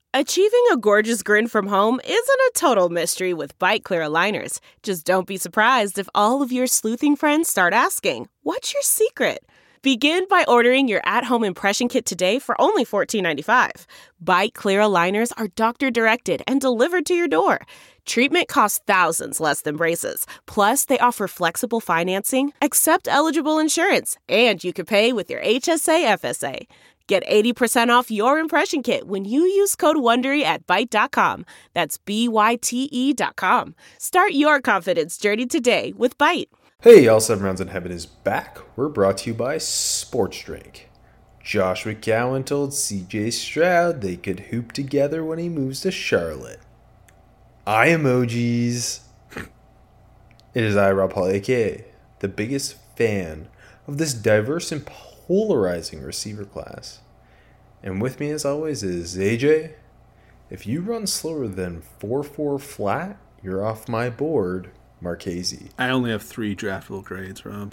Achieving a gorgeous grin from home isn't a total mystery with Byte Clear aligners. Just don't be surprised if all of your sleuthing friends start asking, "What's your secret?" Begin by ordering your at-home impression kit today for only $14.95. Byte Clear aligners are doctor-directed and delivered to your door. Treatment costs thousands less than braces. Plus, they offer flexible financing, accept eligible insurance, and you can pay with your HSA FSA. Get 80% off your impression kit when you use code WONDERY at Byte.com. That's BYTE.com. Start your confidence journey today with Byte. Hey, All 7 Rounds in Heaven is back. We're brought to you by Sports Drink. Josh McCowan told CJ Stroud they could hoop together when he moves to Charlotte. Eye emojis. It is I, Rob Paul, aka the biggest fan of this diverse and polarizing receiver class. And with me as always is AJ. If you run slower than 4.4 flat, you're off my board, Marchese. I only have 3 draftable grades, Rob.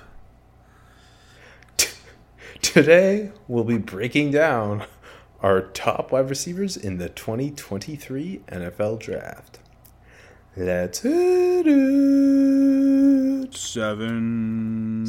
Today, we'll be breaking down our top wide receivers in the 2023 NFL Draft. Let's hit it. 7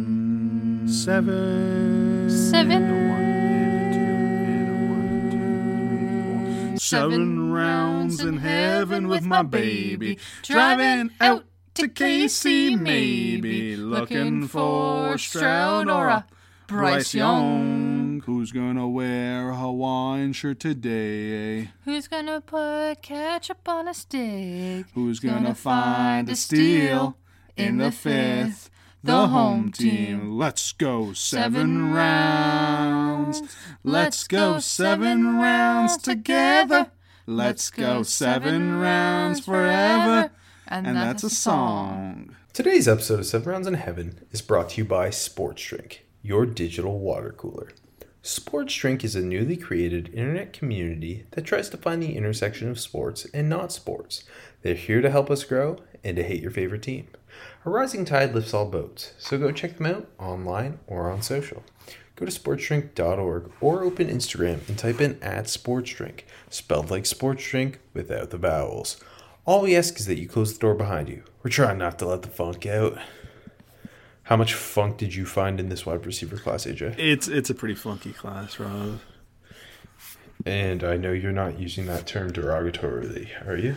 rounds in heaven with my baby, driving out to KC maybe, looking for Stroud or a Bryce Young. Who's gonna wear a Hawaiian shirt today? Who's gonna put ketchup on a stick? Who's gonna find a steal in the 5th? The home team. Let's go 7 rounds. Let's go 7 rounds together. Let's go 7 rounds forever. And that's a song. Today's episode of 7 Rounds in Heaven is brought to you by Sports Drink, your digital water cooler. Sports Drink is a newly created internet community that tries to find the intersection of sports and not sports. They're here to help us grow and to hate your favorite team. A rising tide lifts all boats, so go check them out online or on social. Go to sportsdrink.org or open Instagram and type in @sportsdrink, spelled like sports drink without the vowels. All we ask is that you close the door behind you. We're trying not to let the funk out. How much funk did you find in this wide receiver class, AJ? It's a pretty funky class, Rob. And I know you're not using that term derogatorily, are you?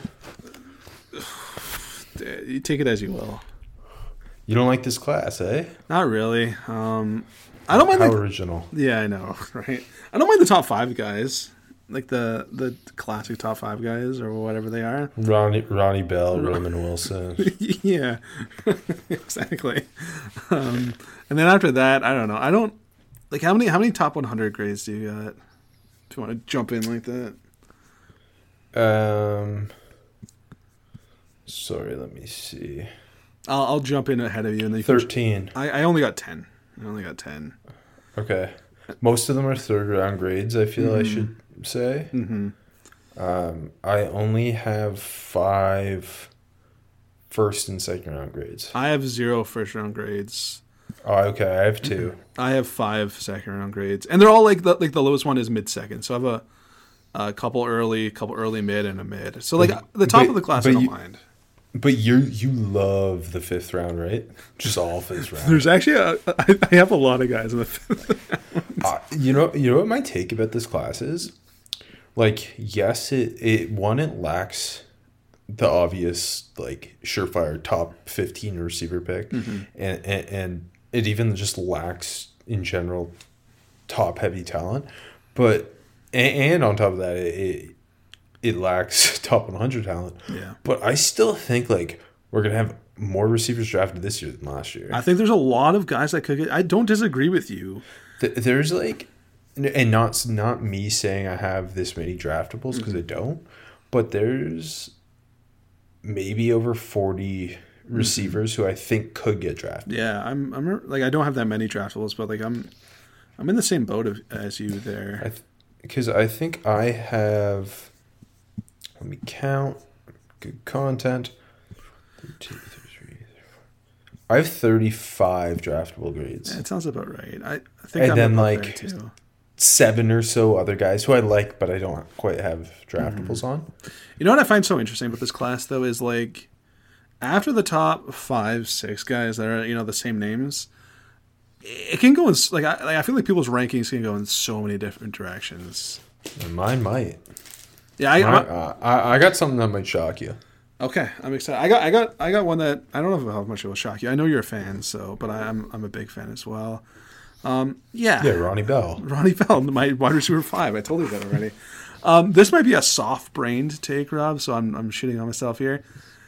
You take it as you will. You don't like this class, eh? Not really. I don't mind. How original. Yeah, I know, right? I don't mind the top 5 guys, like the classic top 5 guys or whatever they are. Ronnie Bell, Roman Wilson. Yeah, exactly. And then after that, I don't know. I don't like how many top 100 grades do you got? If you want to jump in like that. Sorry, let me see. I'll jump in ahead of you. And 13. I only got 10. Okay. Most of them are third round grades, I feel I should say. Mm-hmm. I only have 5 first and second round grades. I have 0 first round grades. Oh, okay. I have 2. I have 5 second round grades. And they're all like the lowest one is mid second. So I have a couple early mid, and a mid. So the top of the class I don't mind. But you love the 5th round, right? Just all 5th round. There's actually I have a lot of guys in the 5th round. You know what my take about this class is? Like, yes, it lacks the obvious, like, surefire top 15 receiver pick, and it even just lacks in general top heavy talent. But and on top of that, it lacks top 100 talent. Yeah. But I still think, like, we're going to have more receivers drafted this year than last year. I think there's a lot of guys that could get... I don't disagree with you. There's, like... And not me saying I have this many draftables, because I don't. But there's maybe over 40 receivers who I think could get drafted. Yeah, I'm like, I don't have that many draftables, but, like, I'm in the same boat as you there. Because I think I have... Let me count. Good content. 13, 33, 34. I have 35 draftable grades. Yeah, it sounds about right. I think and I'm then about like there too. 7 or so other guys who I like, but I don't quite have draftables on. You know what I find so interesting about this class, though, is like after the top 5, 6 guys that are, the same names, it can go in, I feel like people's rankings can go in so many different directions. And mine might. Yeah, I got something that might shock you. Okay, I'm excited. I got one that I don't know how much it will shock you. I know you're a fan, but I'm a big fan as well. Yeah, Ronnie Bell. Ronnie Bell, my wide receiver 5. I told you that already. This might be a soft-brained take, Rob. So I'm shitting on myself here.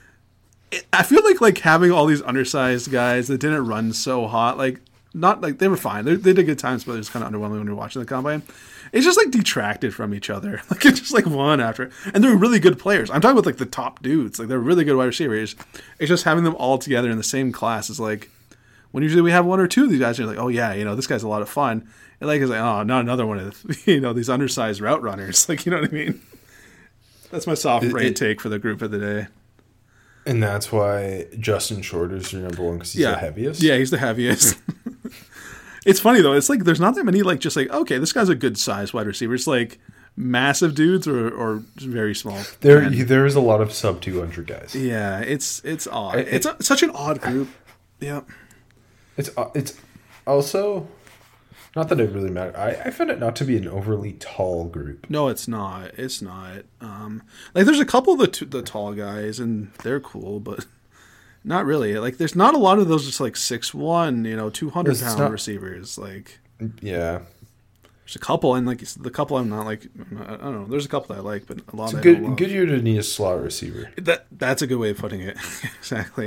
I feel like having all these undersized guys that didn't run so hot, not like they were fine. They did good times, but it was kind of underwhelming when you're watching the combine. It's just detracted from each other. It's just one after, and they're really good players. I'm talking about the top dudes. They're really good wide receivers. It's just having them all together in the same class is when usually we have one or two of these guys. And you're oh yeah, this guy's a lot of fun. And it's oh, not another one of these undersized route runners. You know what I mean? That's my soft brain take for the group of the day. And that's why Justin Shorter's your number one because he's the heaviest. Yeah, he's the heaviest. It's funny though. It's there's not that many okay, this guy's a good size wide receiver. It's massive dudes or very small. There is a lot of sub 200 guys. Yeah, it's odd. It's such an odd group. Yeah. It's also not that it really matters. I find it not to be an overly tall group. No, it's not. It's not. There's a couple of the tall guys and they're cool, but not really. There's not a lot of those just 6'1", 200-pound receivers. Yeah. There's a couple, and the couple I'm not I don't know. There's a couple that I like, but a lot it's I a good, don't love. Good year to need a slot receiver. That's a good way of putting it. Exactly.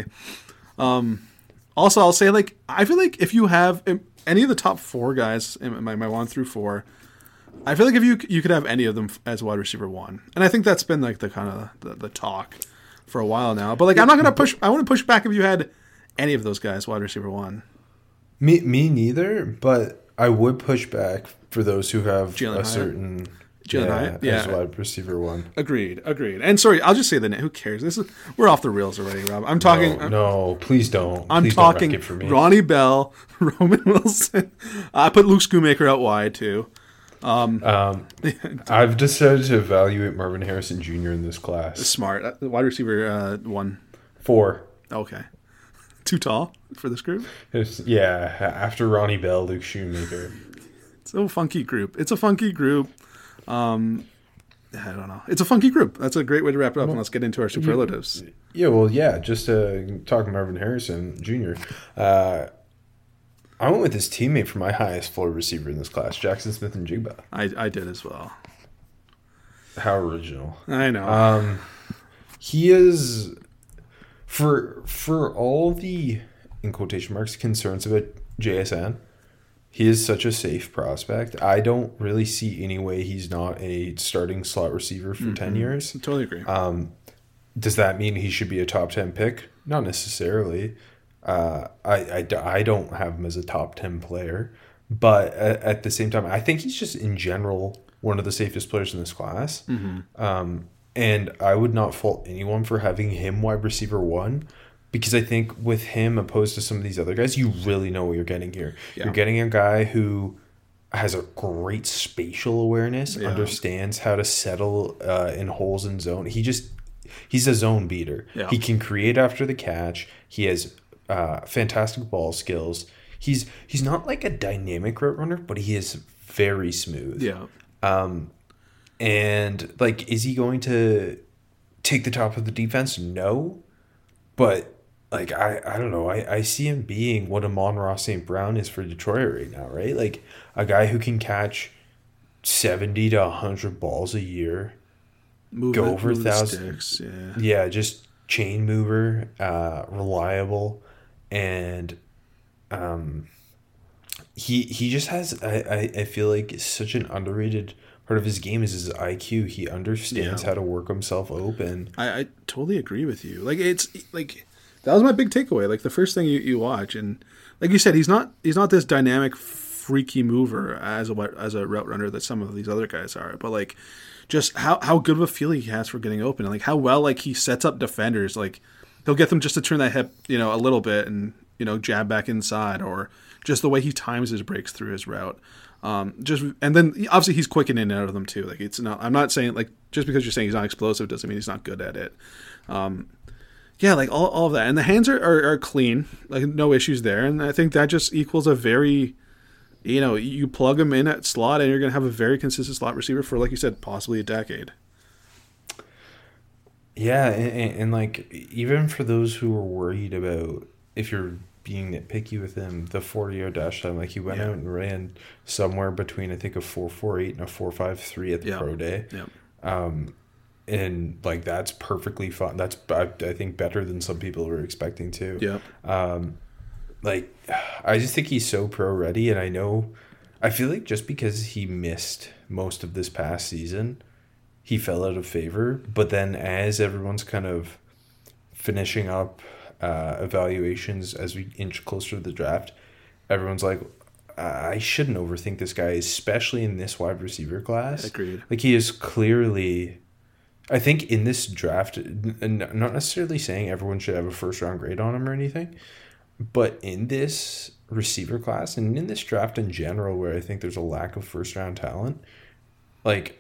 Also, I'll say I feel if you have any of the top 4 guys in my 1 through 4, I feel if you could have any of them as wide receiver 1, and I think that's been the kind of the talk for a while now. But I'm not gonna push. I want to push back if you had any of those guys wide receiver 1. Me neither. But I would push back for those who have Jalen a certain Hyatt? as wide receiver 1. Agreed. And sorry, I'll just say the name. Who cares? We're off the rails already, Rob. I'm talking. No, please don't. I'm talking Ronnie Bell, Roman Wilson. I put Luke Schoonmaker out wide too. I've decided to evaluate Marvin Harrison Jr. in this class. Smart. Wide receiver 1. 4. Okay. Too tall for this group? After Ronnie Bell, Luke Schoonmaker. It's a funky group. I don't know. It's a funky group. That's a great way to wrap it up, and let's get into our superlatives. Just to talk Marvin Harrison Jr., I went with his teammate for my highest floor receiver in this class, Jackson Smith-Njigba. I did as well. How original. I know. He is, for all the, in quotation marks, concerns about JSN, he is such a safe prospect. I don't really see any way he's not a starting slot receiver for 10 years. I totally agree. Does that mean he should be a top 10 pick? Not necessarily. I don't have him as a top 10 player, but at the same time, I think he's just in general one of the safest players in this class. And I would not fault anyone for having him wide receiver 1, because I think with him opposed to some of these other guys, you really know what you're getting here. Yeah. You're getting a guy who has a great spatial awareness, understands how to settle in holes in zone. He's a zone beater. Yeah. He can create after the catch. He has fantastic ball skills. He's not a dynamic route runner, but he is very smooth. Yeah. And is he going to take the top of the defense? No. But I don't know. I see him being what Amon-Ra St. Brown is for Detroit right now, right? A guy who can catch 70 to 100 balls a year, go over 1,000. Yeah, just chain mover, reliable, and he just has. I feel like such an underrated part of his game is his IQ. He understands how to work himself open. I totally agree with you. That was my big takeaway. The first thing you watch, and like you said, he's not this dynamic, freaky mover as a route runner that some of these other guys are. But just how good of a feeling he has for getting open, and how well he sets up defenders. He'll get them just to turn that hip, a little bit, and jab back inside, or just the way he times his breaks through his route. And then obviously he's quick in and out of them too. Like it's not. I'm not saying like just because you're saying he's not explosive doesn't mean he's not good at it. Yeah, like all of that, and the hands are clean, like no issues there, and I think that just equals a very, you plug him in at slot, and you're going to have a very consistent slot receiver for, like you said, possibly a decade. Yeah, and like even for those who are worried about if you're being nitpicky with him, the 40-yard dash time, like he went out and ran somewhere between I think a 4.48 and a 4.53 at the pro day. Yep. And like that's perfectly fine. That's I think better than some people were expecting too. Yeah. Like I just think he's so pro ready, and I feel like just because he missed most of this past season, he fell out of favor. But then as everyone's kind of finishing up evaluations as we inch closer to the draft, everyone's like, I shouldn't overthink this guy, especially in this wide receiver class. Agreed. Like he is clearly. I think in this draft, and not necessarily saying everyone should have a first round grade on him or anything, but in this receiver class and in this draft in general, where I think there's a lack of first round talent, like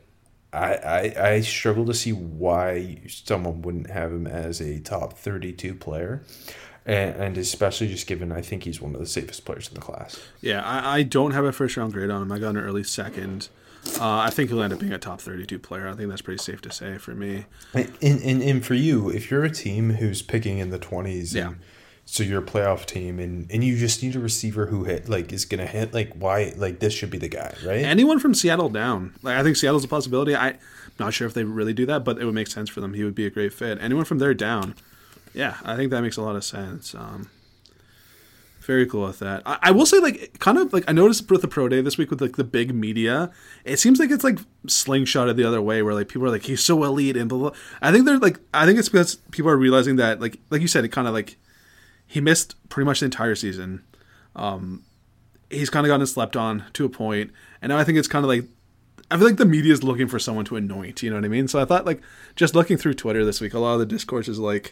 I struggle to see why someone wouldn't have him as a top 32 player. And especially just given, I think he's one of the safest players in the class. Yeah, I don't have a first round grade on him. I got an early second. I think he'll end up being a top 32 player. I think that's pretty safe to say for me. And for you, if you're a team who's picking in the 20s, yeah. So you're a playoff team, and you just need a receiver who is going to hit, like, why, like, this should be the guy, right? Anyone from Seattle down. Like, I think Seattle's a possibility. I'm not sure if they really do that, but it would make sense for them. He would be a great fit. Anyone from there down. Yeah, I think that makes a lot of sense. Very cool with that. I will say, like, kind of, like, I noticed with the Pro Day this week with, like, the big media, it seems like it's, like, slingshotted the other way where, like, people are like, he's so elite and blah, blah. I think it's because people are realizing that, like you said, it kind of, like, he missed pretty much the entire season. He's kind of gotten slept on to a point, and now I think it's kind of like, I feel like the media is looking for someone to anoint, you know what I mean? So I thought, like, just looking through Twitter this week, a lot of the discourse is like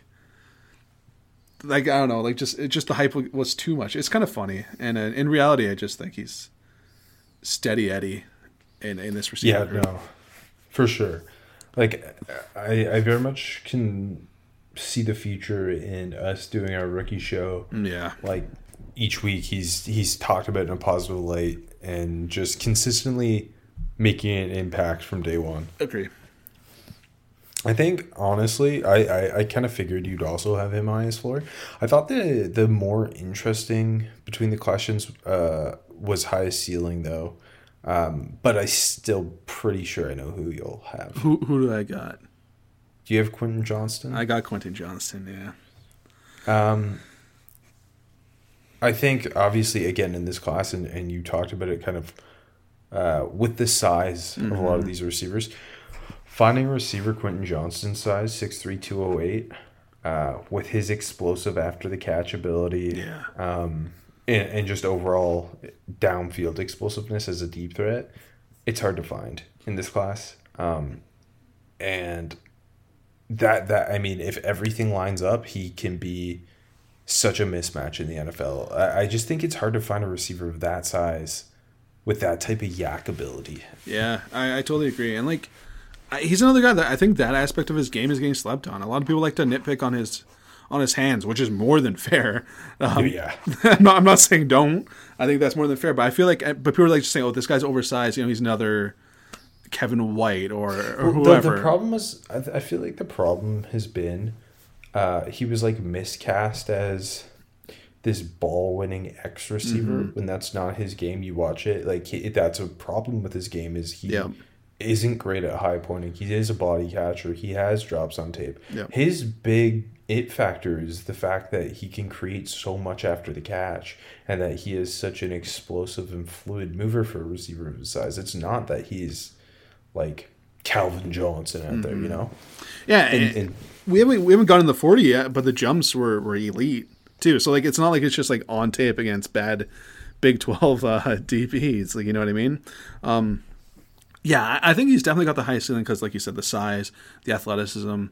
I don't know, like just the hype was too much. It's kind of funny, and in reality, I just think he's steady Eddie in this receiver. Yeah, no, for sure. Like I very much can see the future in us doing our rookie show. Yeah, like each week he's talked about in a positive light and just consistently making an impact from day one. Agree. I think, honestly, I kind of figured you'd also have him highest floor. I thought the more interesting between the questions was highest ceiling, though. But I still pretty sure I know who you'll have. Who do I got? Do you have Quentin Johnston? I got Quentin Johnston, yeah. I think, obviously, again, in this class, and you talked about it kind of with the size of a lot of these receivers, finding a receiver Quentin Johnston's size, 6'3", 208, with his explosive after the catch ability, and just overall downfield explosiveness as a deep threat, it's hard to find in this class. And that I mean, if everything lines up, he can be such a mismatch in the NFL. I just think it's hard to find a receiver of that size with that type of yak ability. Yeah, I totally agree. And, like, he's another guy that I think that aspect of his game is getting slept on. A lot of people like to nitpick on his hands, which is more than fair. Yeah, I'm not saying don't. I think that's more than fair. But I feel like, but people are like just saying, "Oh, this guy's oversized. You know, he's another Kevin White or whoever." The problem was, I feel like the problem has been, he was like miscast as this ball-winning X receiver when that's not his game. You watch it, like that's a problem with his game. Is he? Yeah. Isn't great at high pointing. He is a body catcher. He has drops on tape. Yep. His big it factor is the fact that he can create so much after the catch and that he is such an explosive and fluid mover for a receiver of his size. It's not that he's like Calvin Johnson out there, you know? Yeah, and we haven't gotten the 40 yet, but the jumps were elite too. So, like, it's not like it's just like on tape against bad Big 12 DBs. Like, you know what I mean? Yeah, I think he's definitely got the highest ceiling because, like you said, the size, the athleticism.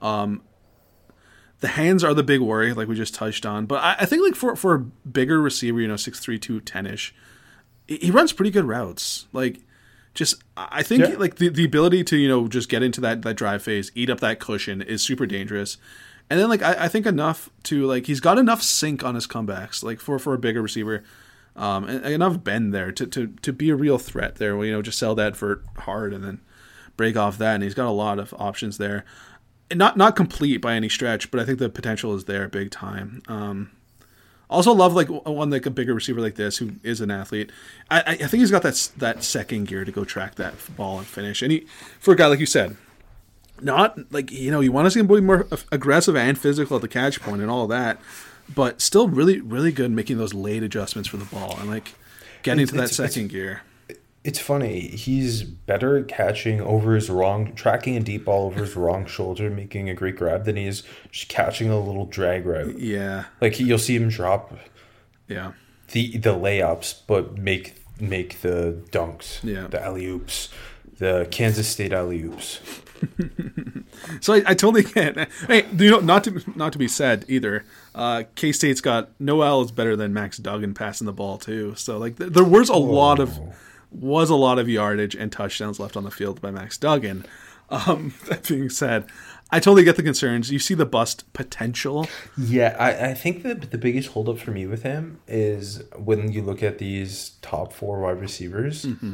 The hands are the big worry, like we just touched on. But I think, like, for a bigger receiver, 6'3", 210-ish, he runs pretty good routes. Like, just I think like the ability to just get into that drive phase, eat up that cushion is super dangerous. And then like I think enough to like he's got enough sink on his comebacks like for a bigger receiver, and enough bend there to be a real threat there. Where just sell that vert hard and then break off that, and he's got a lot of options there. Not complete by any stretch, but I think the potential is there big time. Also love like a bigger receiver like this who is an athlete. I think he's got that second gear to go track that ball and finish. And for a guy like you said, not like you want to see him be more aggressive and physical at the catch point and all of that, but still really really good making those late adjustments for the ball and like getting to that second gear. It's funny. He's better at catching tracking a deep ball over his wrong shoulder, making a great grab than he is just catching a little drag route. Yeah. Like you'll see him drop the layups, but make the dunks, the alley-oops, the Kansas State alley-oops. So I totally get. Hey, not to be said either. K-State's got Noel is better than Max Duggan passing the ball too. So like there was a lot of yardage and touchdowns left on the field by Max Duggan. That being said, I totally get the concerns. You see the bust potential. Yeah, I think that the biggest holdup for me with him is when you look at these top 4 wide receivers. Mm-hmm.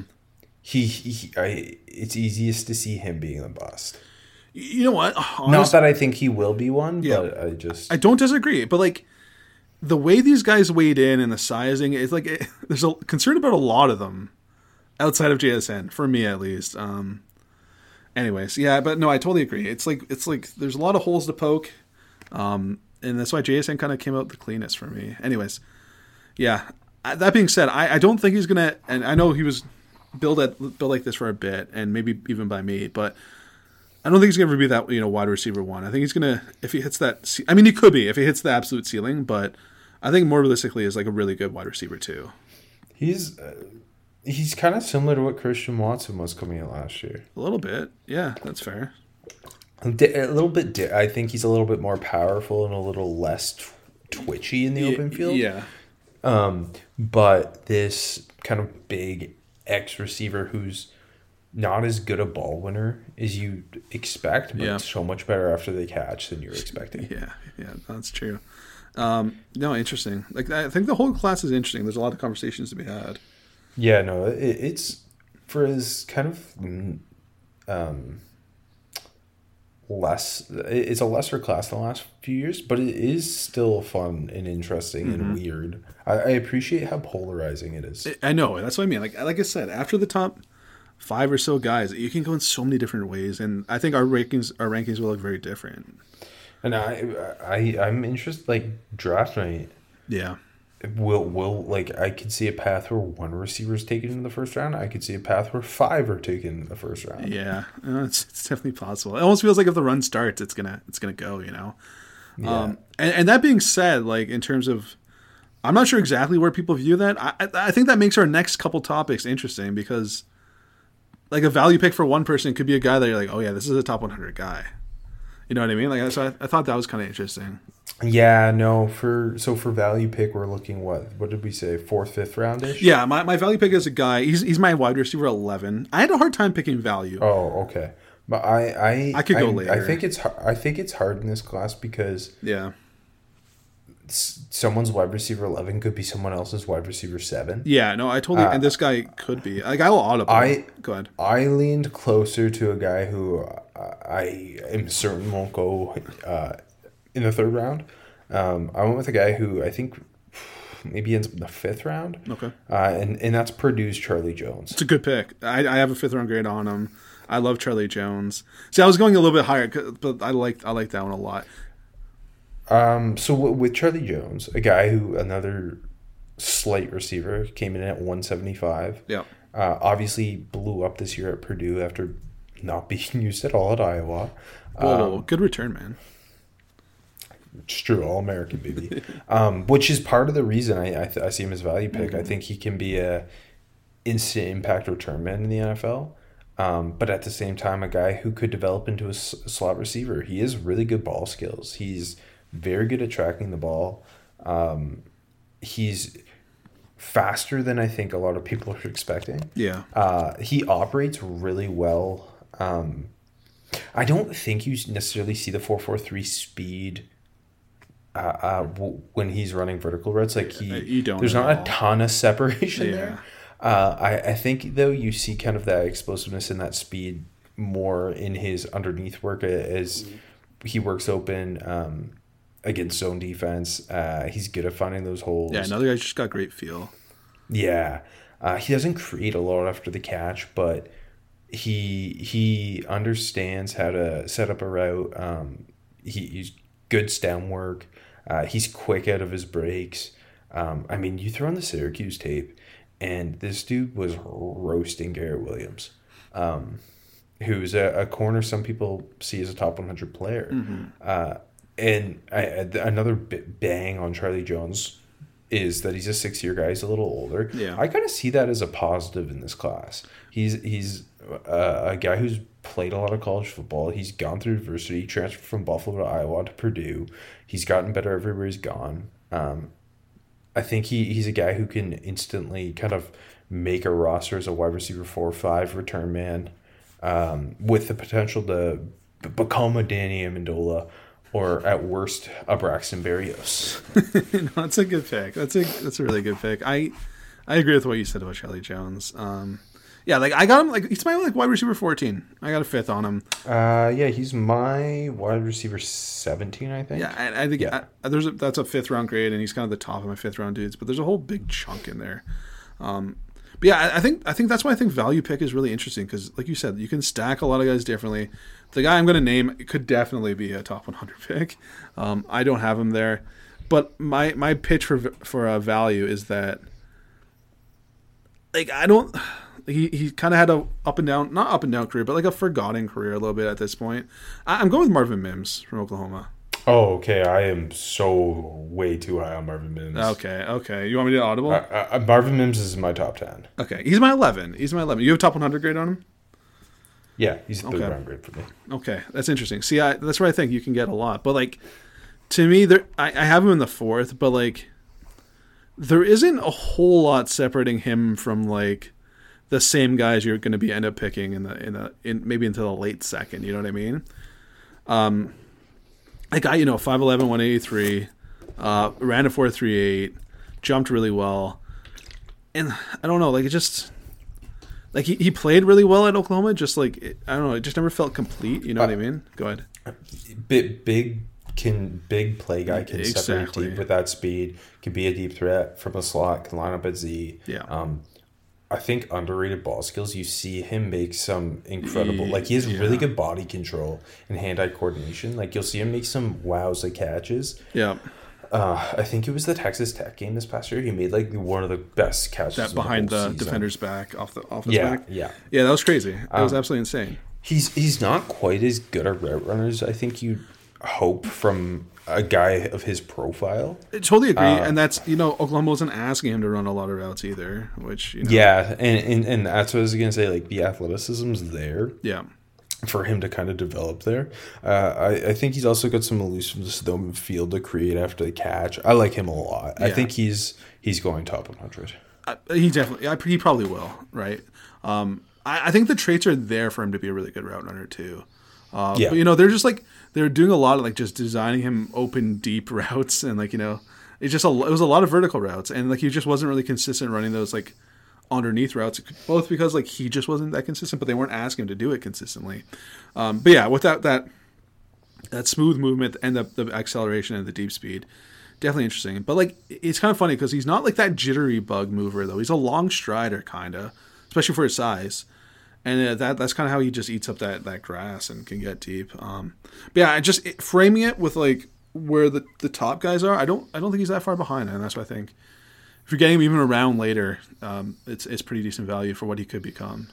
It's easiest to see him being a bust. You know what? Not that I think he will be one, but I don't disagree. But like the way these guys weighed in and the sizing, it's like there's a concern about a lot of them outside of JSN, for me at least. Anyways, yeah, but no, I totally agree. It's like there's a lot of holes to poke, and that's why JSN kind of came out the cleanest for me. Anyways, yeah. That being said, I don't think he's gonna, and I know he was built like this for a bit, and maybe even by me, but I don't think he's gonna be that wide receiver one. I think he's gonna, if he hits that. I mean, he could be if he hits the absolute ceiling, but I think more realistically is like a really good wide receiver too. He's kind of similar to what Christian Watson was coming in last year. A little bit, yeah, that's fair. A little bit. I think he's a little bit more powerful and a little less twitchy in the open field. Yeah. But this kind of big X receiver who's not as good a ball winner as you expect, but so much better after they catch than you're expecting. Yeah, that's true. No, interesting. Like I think the whole class is interesting. There's a lot of conversations to be had. Yeah, no, it's for his kind of less. It's a lesser class than the last few years, but it is still fun and interesting and weird. I appreciate how polarizing it is. I know, that's what I mean. Like I said, after the top 5 or so guys, you can go in so many different ways, and I think our rankings will look very different. And I'm interested, like draft night. Yeah. Will like I could see a path where 1 receiver is taken in the first round. I could see a path where 5 are taken in the first round. Yeah, it's definitely possible. It almost feels like if the run starts, it's gonna go. Yeah. And that being said, like in terms of, I'm not sure exactly where people view that. I think that makes our next couple topics interesting because, like a value pick for one person could be a guy that you're like, oh yeah, this is a top 100 guy. You know what I mean? Like so I thought that was kind of interesting. Yeah, no. For value pick, we're looking what did we say? 4th, 5th roundish? Yeah, my value pick is a guy. He's my wide receiver 11. I had a hard time picking value. Oh, okay. But I could go later. I think it's hard in this class because someone's wide receiver 11 could be someone else's wide receiver 7. Yeah, no, I totally. And this guy could be. Like I will audible. Go ahead. I leaned closer to a guy who I am certain won't go in the 3rd round. I went with a guy who I think maybe ends up in the 5th round. Okay. And that's Purdue's Charlie Jones. It's a good pick. I have a 5th round grade on him. I love Charlie Jones. See, I was going a little bit higher, but I like that one a lot. So with Charlie Jones, a guy who another slight receiver came in at 175. Yeah. Obviously blew up this year at Purdue after not being used at all at Iowa. Whoa, good return, man. It's true, All-American, baby. Which is part of the reason I see him as value pick. Mm-hmm. I think he can be a instant impact return man in the NFL. But at the same time, a guy who could develop into a slot receiver. He has really good ball skills. He's very good at tracking the ball. He's faster than I think a lot of people are expecting. Yeah. He operates really well. I don't think you necessarily see the 4.43 speed when he's running vertical routes. Like you don't. There's not a ton of separation Yeah. there. I think though you see kind of that explosiveness and that speed more in his underneath work as he works open against zone defense. He's good at finding those holes. Yeah, another guy's just got great feel. Yeah. He doesn't create a lot after the catch, but he understands how to set up a route. He's good stem work. He's quick out of his breaks. I mean, you throw on the Syracuse tape, and this dude was roasting Garrett Williams, who's a corner some people see as a top 100 player. And another bang on Charlie Jones is that he's a 6-year guy. He's a little older. Yeah. I kind of see that as a positive in this class. He's a guy who's played a lot of college football. He's gone through adversity. He transferred from Buffalo to Iowa to Purdue. He's gotten better everywhere he's gone. I think he's a guy who can instantly kind of make a roster as a wide receiver 4 or 5 return man, with the potential to become a Danny Amendola, or at worst a Braxton Berrios. No, that's a good pick. That's a really good pick. I agree with what you said about Charlie Jones. Yeah, like I got him, like he's my wide receiver 14. I got a 5th on him. Yeah, he's my wide receiver 17, I think. Yeah, I think that's a 5th round grade, and he's kind of the top of my 5th round dudes. But there's a whole big chunk in there. But yeah, I think that's why I think value pick is really interesting, because, like you said, you can stack a lot of guys differently. The guy I'm going to name could definitely be a top 100 pick. I don't have him there, but my pitch for a value is that, like, I don't. He kind of had a not up and down career, but like a forgotten career a little bit at this point. I'm going with Marvin Mims from Oklahoma. Oh, okay. I am so way too high on Marvin Mims. Okay. You want me to audible? Marvin Mims is my top 10. Okay, he's my 11. You have a top 100 grade on him? Yeah, he's a 3rd round grade for me. Okay, that's interesting. See, that's where I think you can get a lot. But like, to me, I have him in the 4th, but like, there isn't a whole lot separating him from like the same guys you're going to end up picking in maybe into the late 2nd. You know what I mean? Like, 5'11", 183, ran a 4.38, jumped really well, and I don't know, like, it just, like, he played really well at Oklahoma. Just like, I don't know, it just never felt complete. You know what I mean? Go ahead. Big play guy can separate deep with that speed. Can be a deep threat from a slot. Can line up at Z. Yeah. I think underrated ball skills. You see him make some incredible. Like, he has really good body control and hand-eye coordination. Like, you'll see him make some wowza catches. Yeah. I think it was the Texas Tech game this past year. He made like one of the best catches. That behind the defender's back, off his back. Yeah. That was crazy. That was absolutely insane. He's not quite as good at route runners, I think you'd hope from a guy of his profile. I totally agree, and that's, Oklahoma wasn't asking him to run a lot of routes either, which, Yeah, and that's what I was going to say, like, the athleticism's there. Yeah. For him to kind of develop there. I think he's also got some elusiveness though in field to create after the catch. I like him a lot. Yeah. I think he's going top 100. He probably will, right? I think the traits are there for him to be a really good route runner too. But they're just like, they're doing a lot of like just designing him open deep routes, and like, it was a lot of vertical routes, and like he just wasn't really consistent running those like underneath routes, both because like he just wasn't that consistent, but they weren't asking him to do it consistently. But yeah, without that smooth movement and the acceleration and the deep speed, definitely interesting. But like, it's kind of funny because he's not like that jittery bug mover though. He's a long strider kind of, especially for his size. And that's kind of how he just eats up that grass and can get deep. But yeah, framing it with like where the top guys are, I don't think he's that far behind, and that's what I think. If you're getting him even around later, it's pretty decent value for what he could become.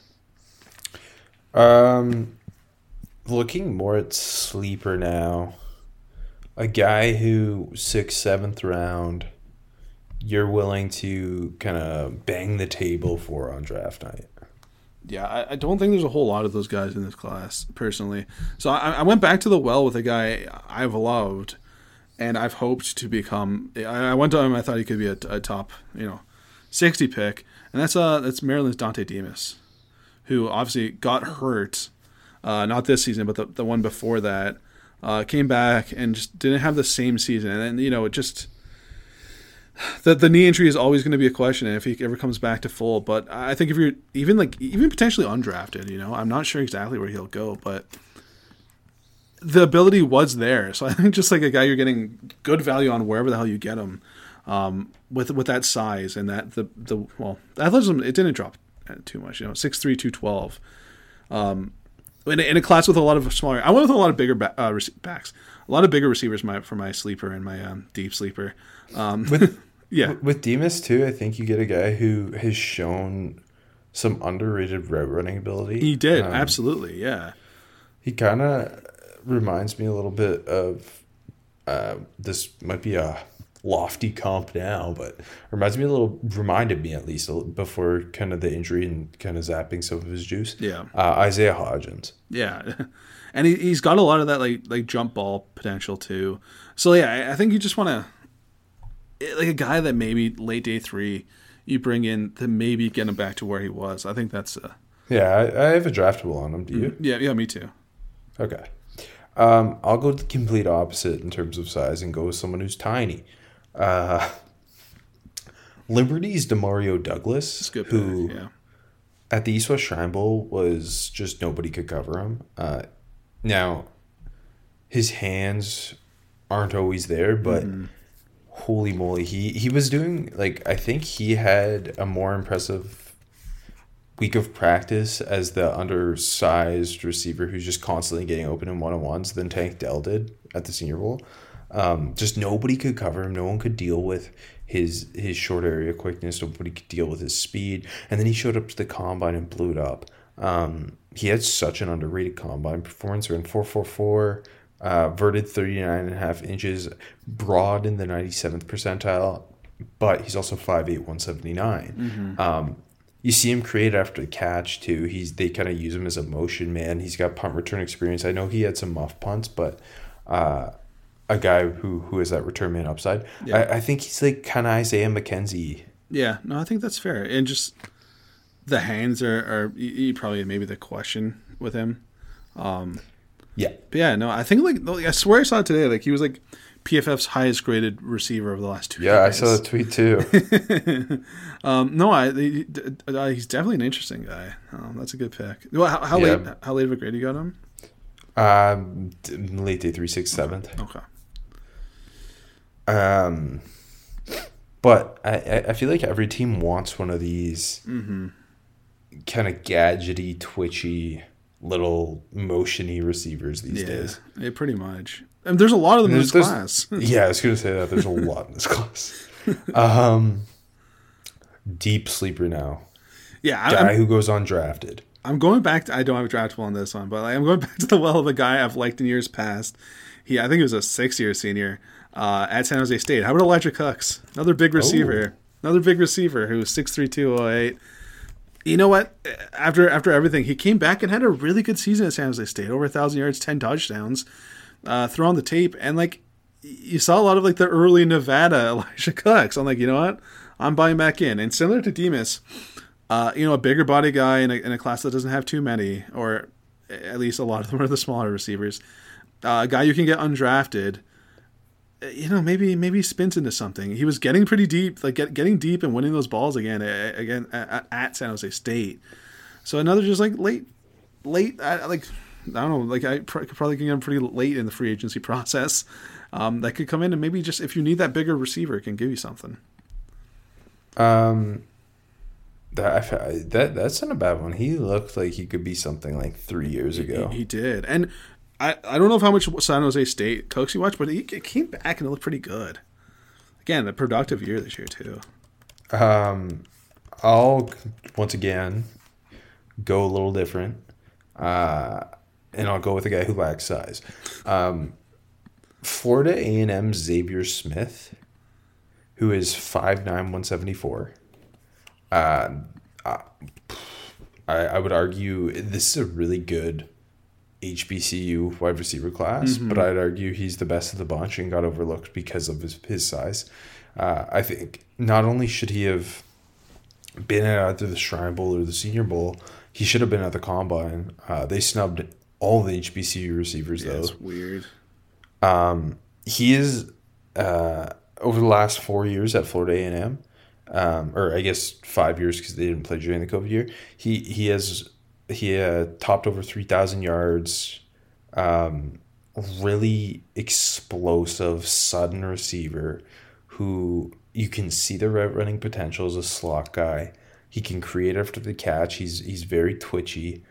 Looking more at sleeper now, a guy who 6th, 7th round, you're willing to kind of bang the table for on draft night. Yeah, I don't think there's a whole lot of those guys in this class, personally. So I went back to the well with a guy I've loved and I've hoped to become. I went to him, I thought he could be a top, 60 pick, and that's Maryland's Dante Demas, who obviously got hurt, not this season, but the one before that, came back and just didn't have the same season. And then, it just the knee injury is always going to be a question, and if he ever comes back to full. But I think if you're even potentially undrafted, I'm not sure exactly where he'll go, but the ability was there. So I think just like a guy you're getting good value on wherever the hell you get him, with that size and that the athleticism, it didn't drop too much. 6'3", 212. In a class with a lot of smaller, I went with a lot of bigger backs, a lot of bigger receivers for my sleeper and my deep sleeper. With Demas too, I think you get a guy who has shown some underrated route running ability. He did, absolutely, yeah. He kind of reminds me a little bit of this might be a lofty comp now, but reminded me at least before kind of the injury and kind of zapping some of his juice. Yeah, Isaiah Hodgins. Yeah, and he's got a lot of that like jump ball potential too. So yeah, I think you just want to like a guy that maybe late day 3 you bring in to maybe get him back to where he was. I think that's yeah. I have a draftable on him. Do you? Yeah, me too. Okay. I'll go the complete opposite in terms of size and go with someone who's tiny. Liberty's Demario Douglas, who at the East-West Shrine Bowl was just nobody could cover him. Now, his hands aren't always there, but holy moly, he was doing, I think he had a more impressive week of practice as the undersized receiver who's just constantly getting open in one-on-ones than Tank Dell did at the Senior Bowl. Just nobody could cover him. No one could deal with his short area quickness. Nobody could deal with his speed. And then he showed up to the combine and blew it up. He had such an underrated combine performance. Ran 4.44, verted 39.5 inches, broad in the 97th percentile, but he's also 5'8", 179. You see him create after the catch too. They kind of use him as a motion man. He's got punt return experience. I know he had some muff punts, but a guy who has that return man upside. Yeah. I think he's like kind of Isaiah McKenzie. Yeah, no, I think that's fair. And just the hands are probably maybe the question with him. Yeah. But yeah, no, I think I swear I saw it today. He was PFF's highest graded receiver over the last 2 years. Yeah, I saw the tweet too. No, he's definitely an interesting guy. That's a good pick. Well, how late of a grade you got him? Late day 3, 6, 7th. Okay. But I feel like every team wants one of these kind of gadgety, twitchy, little motiony receivers these days. Yeah, pretty much. And there's a lot of them in this class. Yeah, I was going to say that. There's a lot in this class. Deep sleeper now. Yeah. Guy who goes undrafted. I'm going back to, I don't have a draftable on this one, but I'm going back to the well of a guy I've liked in years past. I think he was a 6-year senior at San Jose State. How about Elijah Cooks? Another big receiver. Another big receiver who's 6'3", 208. You know what? After everything, he came back and had a really good season at San Jose State. Over 1,000 yards, 10 touchdowns. Throw on the tape. And, you saw a lot of, the early Nevada Elijah Cooks. I'm like, you know what? I'm buying back in. And similar to Demas, a bigger body guy in a class that doesn't have too many, or at least a lot of them are the smaller receivers. A guy you can get undrafted, maybe spins into something. He was getting pretty deep, getting deep and winning those balls again at San Jose State. So another just late, I don't know, I could probably get him pretty late in the free agency process. That could come in and maybe just if you need that bigger receiver, it can give you something. That's not a bad one. He looked like he could be something 3 years ago. He did. And I don't know how much San Jose State Cokes you watched, but he came back and it looked pretty good. Again, a productive year this year too. I'll once again go a little different, and I'll go with a guy who lacks size. Florida A&M Xavier Smith, who is 5'9", 174. I would argue this is a really good HBCU wide receiver class, but I'd argue he's the best of the bunch and got overlooked because of his size. I think not only should he have been at either the Shrine Bowl or the Senior Bowl. He should have been at the Combine. They snubbed all the HBCU receivers, though. That's weird. He is, over the last 4 years at Florida A&M, or I guess 5 years because they didn't play during the COVID year, he topped over 3,000 yards, really explosive, sudden receiver who you can see the route running potential as a slot guy. He can create after the catch. He's very twitchy.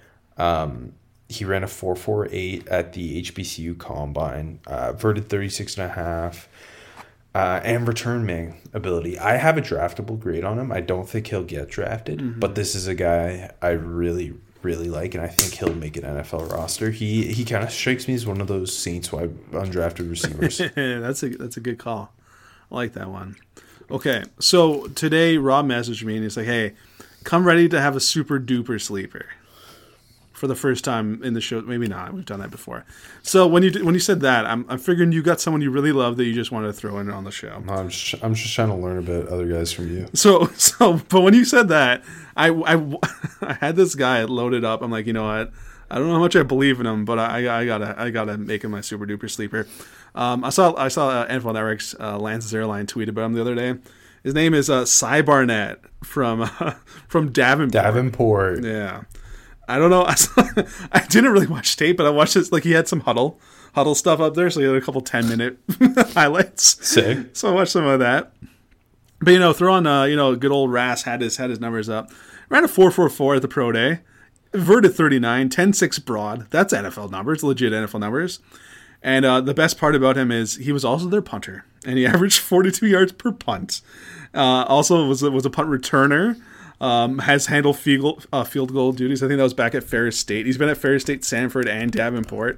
He ran a 4.48 at the HBCU Combine, verted 36.5, and return man ability. I have a draftable grade on him. I don't think he'll get drafted, but this is a guy I really, really like, and I think he'll make an NFL roster. He kind of strikes me as one of those Saints wide undrafted receivers. That's a good call. I like that one. Okay, so today Rob messaged me and he's like, "Hey, come ready to have a super duper sleeper." For the first time in the show, maybe not. We've done that before. So when you said that, I'm figuring you got someone you really love that you just wanted to throw in on the show. I'm just trying to learn about other guys from you. So, but when you said that, I had this guy loaded up. I'm like, you know what? I don't know how much I believe in him, but I gotta make him my super duper sleeper. I saw NFL Network's Lance's Airline tweet about him the other day. His name is Cy Barnett from Davenport. Davenport. Yeah. I don't know. I didn't really watch tape, but I watched this. Like, he had some huddle stuff up there, so he had a couple 10-minute highlights. Sick. So I watched some of that. But throw on good old Rass had his numbers up. Ran a 4.44 at the pro day. Verted 39, 10.6 broad. That's NFL numbers, legit NFL numbers. And the best part about him is he was also their punter, and he averaged 42 yards per punt. Also was a punt returner. Has handled field goal duties. I think that was back at Ferris State. He's been at Ferris State, Sanford, and Davenport.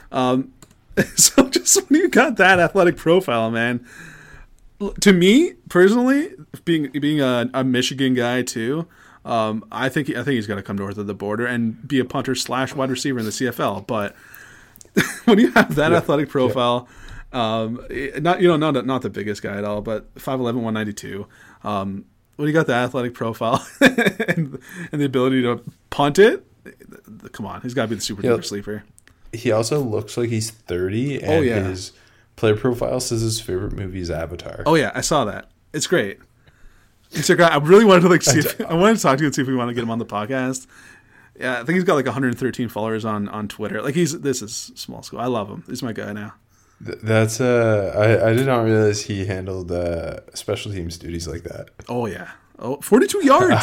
So just when you got that athletic profile, man, to me personally, being a Michigan guy too, I think he's got to come north of the border and be a punter / wide receiver in the CFL. But when you have that athletic profile, not the biggest guy at all, but 5'11", 192. When you got the athletic profile and the ability to punt it, come on, he's got to be the super duper sleeper. He also looks like he's 30, and his player profile says his favorite movie is Avatar. Oh yeah, I saw that. It's great. It's a guy I really wanted to I wanted to talk to you and see if we want to get him on the podcast. Yeah, I think he's got like 113 followers on Twitter. Like this is small school. I love him. He's my guy now. That's I did not realize he handled special teams duties like that. Oh yeah. 42 yards.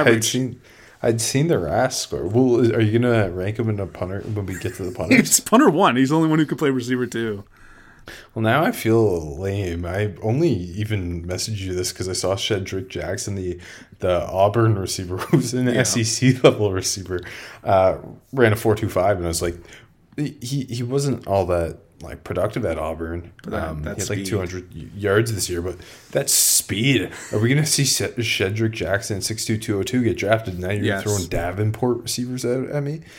I'd seen the RAS score. Well, are you gonna rank him in a punter when we get to the punters? He's punter 1. He's the only one who could play receiver 2. Well, now I feel lame. I only even messaged you this because I saw Shedrick Jackson, the Auburn receiver, who's an SEC level receiver, ran a 4.25, and I was like, he wasn't all that like productive at Auburn. He had like 200 yards this year, but that's speed. Are we going to see Shedrick Jackson 6'2", 202 get drafted? Now you're throwing Davenport receivers out at me.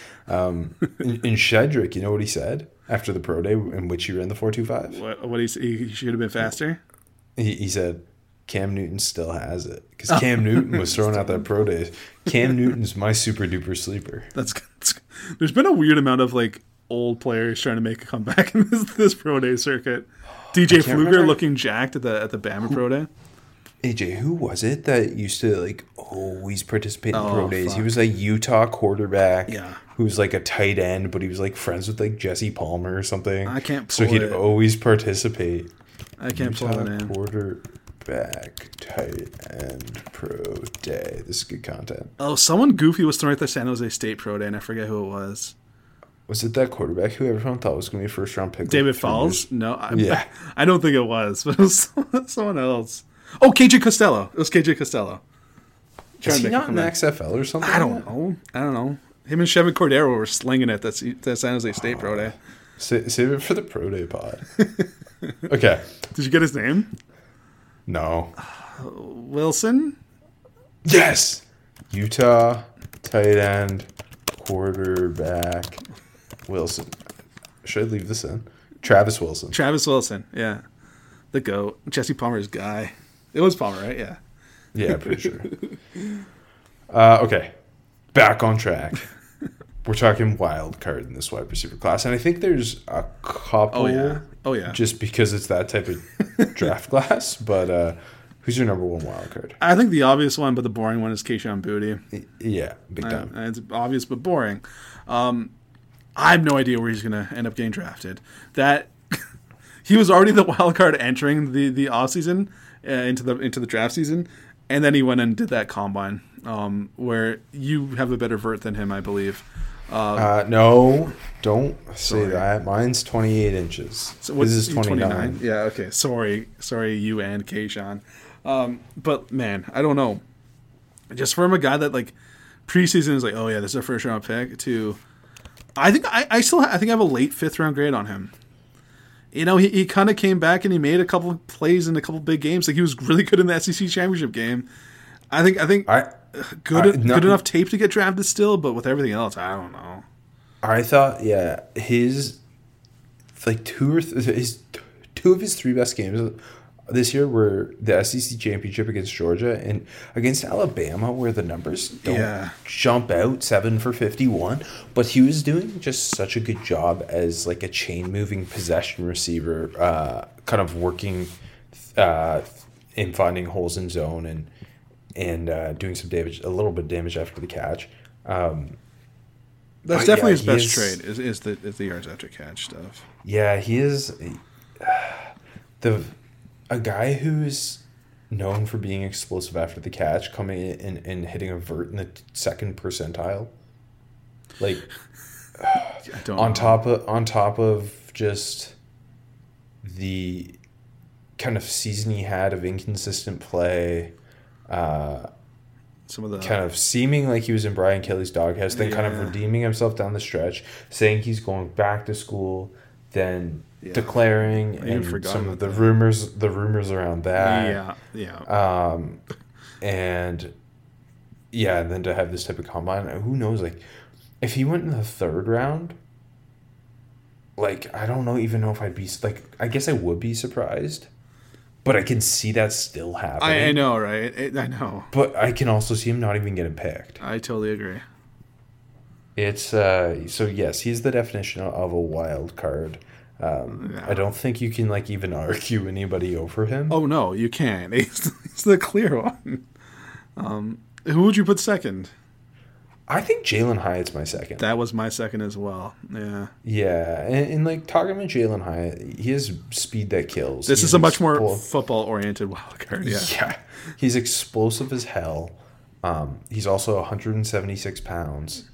In Shedrick, you know what he said after the pro day in which he ran the 4.25? What he should have been faster? He said Cam Newton still has it because Cam Newton was throwing out that pro day. Cam Newton's my super duper sleeper. There's been a weird amount of like old players trying to make a comeback in this pro day circuit. DJ Fluger looking jacked at the Bama pro day. AJ, who was it that used to like always participate in pro days? He was a Utah quarterback who was like a tight end, but he was like friends with like Jesse Palmer or something. I can't pull so he'd always participate. I can't pull it in. Quarterback tight end pro day. This is good content. Oh, someone goofy was throwing at the San Jose State pro day, and I forget who it was. Was it that quarterback who everyone thought was going to be a first-round pick? David Falls? No. I don't think it was, but it was someone else. Oh, KJ Costello. It was KJ Costello. Is he not in the XFL or something? I don't know. Him and Chevin Cordero were slinging it that San Jose State pro day. Save it for the pro day pod. Okay. Did you get his name? No. Wilson? Yes! Utah, tight end, quarterback, Wilson. Should I leave this in? Travis Wilson, yeah. The GOAT. Jesse Palmer's guy. It was Palmer, right? Yeah. Yeah, pretty sure. Okay, back on track. We're talking wild card in this wide receiver class, and I think there's a couple. Oh yeah. Just because it's that type of draft class. But who's your number one wild card? I think the obvious one, but the boring one, is Keyshawn Boutte. Yeah, big time. It's obvious but boring. I have no idea where he's going to end up getting drafted. That he was already the wild card entering the off season into the draft season, and then he went and did that combine where you have a better vert than him, I believe. No, don't say that. Mine's 28 inches. So what's this is 29. Yeah, okay. Sorry, you and Keyshawn. But man, I don't know. Just from a guy that like preseason is like, oh yeah, this is a first round pick. To I think I think I have a late 5th round grade on him. You know, he kind of came back and he made a couple of plays in a couple of big games. Like he was really good in the SEC championship game. I think good enough tape to get drafted still, but with everything else, I don't know. I thought, yeah, his like two of his 3 best games this year were the SEC championship against Georgia and against Alabama, where the numbers don't jump out 7 for 51, but he was doing just such a good job as like a chain moving possession receiver, kind of working in finding holes in zone and doing some damage, a little bit of damage after the catch. That's definitely his best trait is the yards after catch stuff. Yeah, he is a guy who's known for being explosive after the catch, coming in and hitting a vert in the 2nd percentile. Like on top of just the kind of season he had of inconsistent play. Some of the kind of seeming like he was in Brian Kelly's doghouse, then kind of redeeming himself down the stretch, saying he's going back to school, then declaring, and some of the rumors around that. And then to have this type of combine, who knows? Like, if he went in the 3rd round, like I don't even know if I'd be like. I guess I would be surprised. But I can see that still happening. I know, right? I know. But I can also see him not even getting picked. I totally agree. It's so yes, he's the definition of a wild card. I don't think you can like even argue anybody over him. Oh no, you can't. He's the clear one. Who would you put second? I think Jalen Hyatt's my second. That was my second as well. Yeah. Yeah, and like talking about Jalen Hyatt, he has speed that kills. This is a much more football-oriented wild card. Yeah. Yeah, he's explosive as hell. He's also 176 pounds,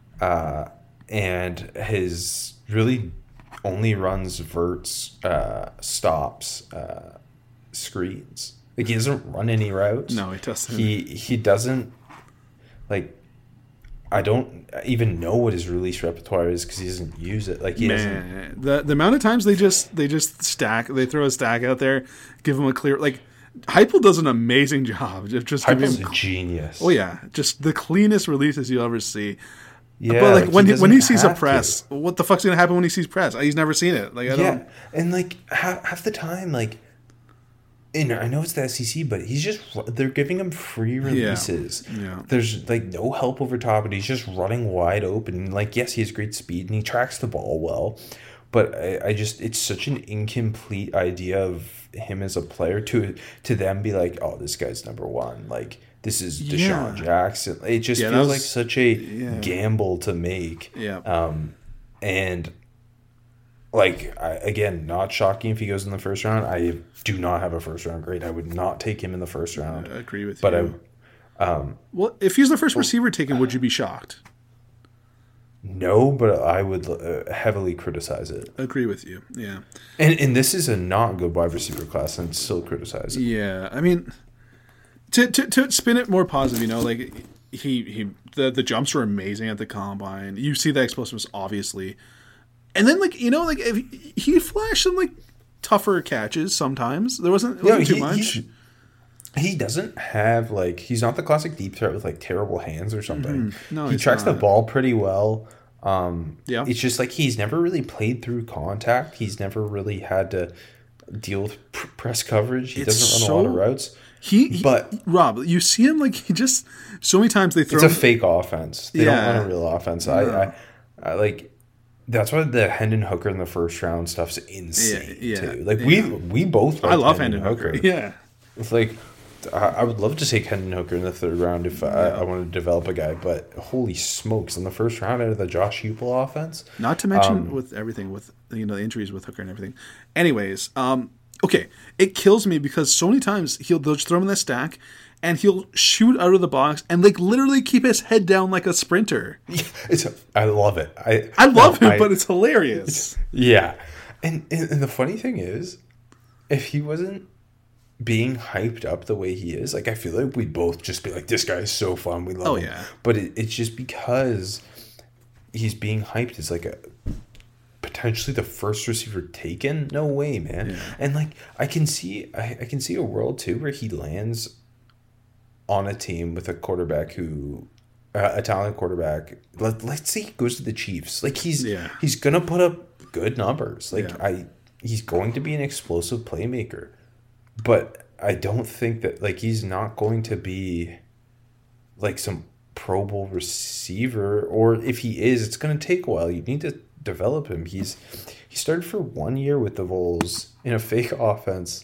and his really only runs verts, stops, screens. Like he doesn't run any routes. No, he doesn't. He doesn't like. I don't even know what his release repertoire is because he doesn't use it. Like he doesn't. The amount of times they just stack, they throw a stack out there, give him a clear like. Heupel does an amazing job. Heupel's a genius. Oh yeah, just the cleanest releases you'll ever see. Yeah, but like when he sees a press, what the fuck's gonna happen when he sees press? He's never seen it. Like I don't. And like half the time, like. And I know it's the SEC, but they're giving him free releases. Yeah. There's like no help over top, and he's just running wide open. Like, yes, he has great speed and he tracks the ball well, but it's such an incomplete idea of him as a player to them be like, oh, this guy's number one. Like, this is Deshaun Jackson. It just feels like such a gamble to make. Yeah. And like, again, not shocking if he goes in the 1st round. I do not have a 1st round grade. I would not take him in the 1st round. I agree with you. Well, if he's the first receiver taken, would you be shocked? No, but I would heavily criticize it. Agree with you. Yeah. And this is a not good wide receiver class, and still criticize it. Yeah, I mean, to spin it more positive, you know, like the jumps were amazing at the combine. You see the explosiveness, obviously. And then, like, you know, like if he flashed some like tougher catches sometimes. There wasn't too much. He doesn't have like he's not the classic deep threat with like terrible hands or something. No, he tracks the ball pretty well. Yeah, it's just like he's never really played through contact. He's never really had to deal with press coverage. He It's doesn't run a lot of routes. But Rob, you see him like he just so many times they throw. It's a fake offense. They don't run a real offense. No. I like. That's why the Hendon Hooker in the first round stuff's insane too. Like we both. I love Hendon Hooker. Yeah, it's like I would love to take Hendon Hooker in the third round if I wanted to develop a guy. But holy smokes, in the first round out of the Josh Heupel offense. Not to mention with everything with the injuries with Hooker and everything. Anyways, okay, it kills me because so many times they'll just throw him in the stack. And he'll shoot out of the box and like literally keep his head down like a sprinter. I love it. I love it, but it's hilarious. Yeah, and the funny thing is, if he wasn't being hyped up the way he is, like I feel like we'd both just be like, "This guy is so fun. We love him." Yeah. But it's just because he's being hyped as like a potentially the first receiver taken. No way, man. Yeah. And like I can see a world too where he lands on a team with a quarterback who, a talented quarterback. Let's say he goes to the Chiefs. Like he's gonna put up good numbers. Like he's going to be an explosive playmaker, but I don't think that like he's not going to be like some Pro Bowl receiver. Or if he is, it's gonna take a while. You need to develop him. He started for 1 year with the Vols in a fake offense.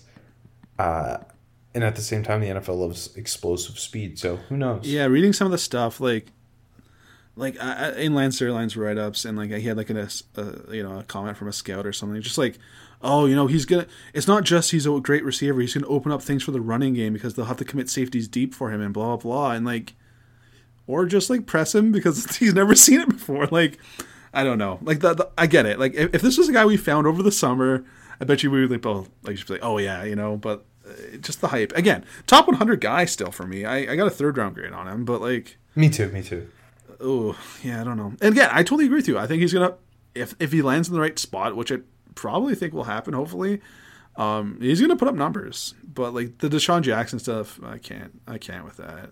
And at the same time, the NFL loves explosive speed, so who knows? Yeah, reading some of the stuff, like in Lance Zierlein's write-ups, and like he had like a comment from a scout or something, just like, oh, he's gonna. It's not just he's a great receiver; he's gonna open up things for the running game because they'll have to commit safeties deep for him and blah blah blah, and like, or just like press him because he's never seen it before. Like, I don't know. Like I get it. Like if this was a guy we found over the summer, I bet you we would like both like just be like, oh yeah, but. Just the hype. Again, top 100 guy still for me. I got a third round grade on him, but like... Me too. Oh, yeah, I don't know. And again, I totally agree with you. I think he's going to... If he lands in the right spot, which I probably think will happen, hopefully, he's going to put up numbers. But like the Deshaun Jackson stuff, I can't with that.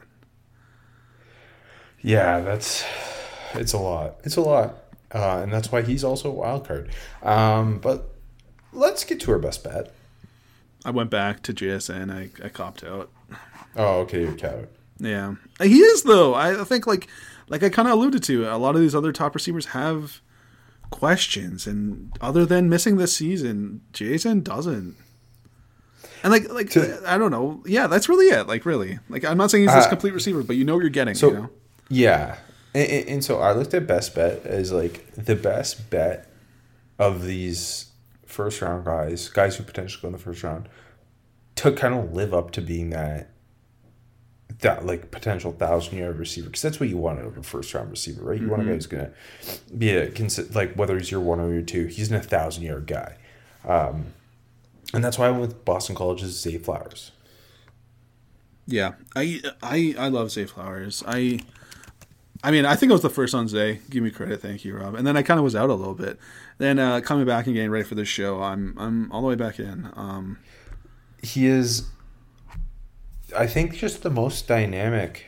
Yeah, it's a lot. And that's why he's also a wild card. But let's get to our best bet. I went back to JSN. I copped out. Oh, okay, you're cowed. Yeah, he is though. I think like I kind of alluded to, a lot of these other top receivers have questions, and other than missing this season, JSN doesn't. And like I don't know. Yeah, that's really it. Like really, like I'm not saying he's this complete receiver, but what you're getting. So yeah, and so I looked at best bet as like the best bet of these first round guys who potentially go in the first round, to kind of live up to being that like potential 1,000-yard receiver, because that's what you want out of a first round receiver, right? You want a guy who's gonna be like whether he's your 1 or your 2, he's an 1,000-yard guy, and that's why I went with Boston College's Zay Flowers. Yeah, I love Zay Flowers. I mean, I think I was the first on Zay. Give me credit, thank you, Rob. And then I kind of was out a little bit. Then coming back and getting ready for this show, I'm all the way back in. He is, I think, just the most dynamic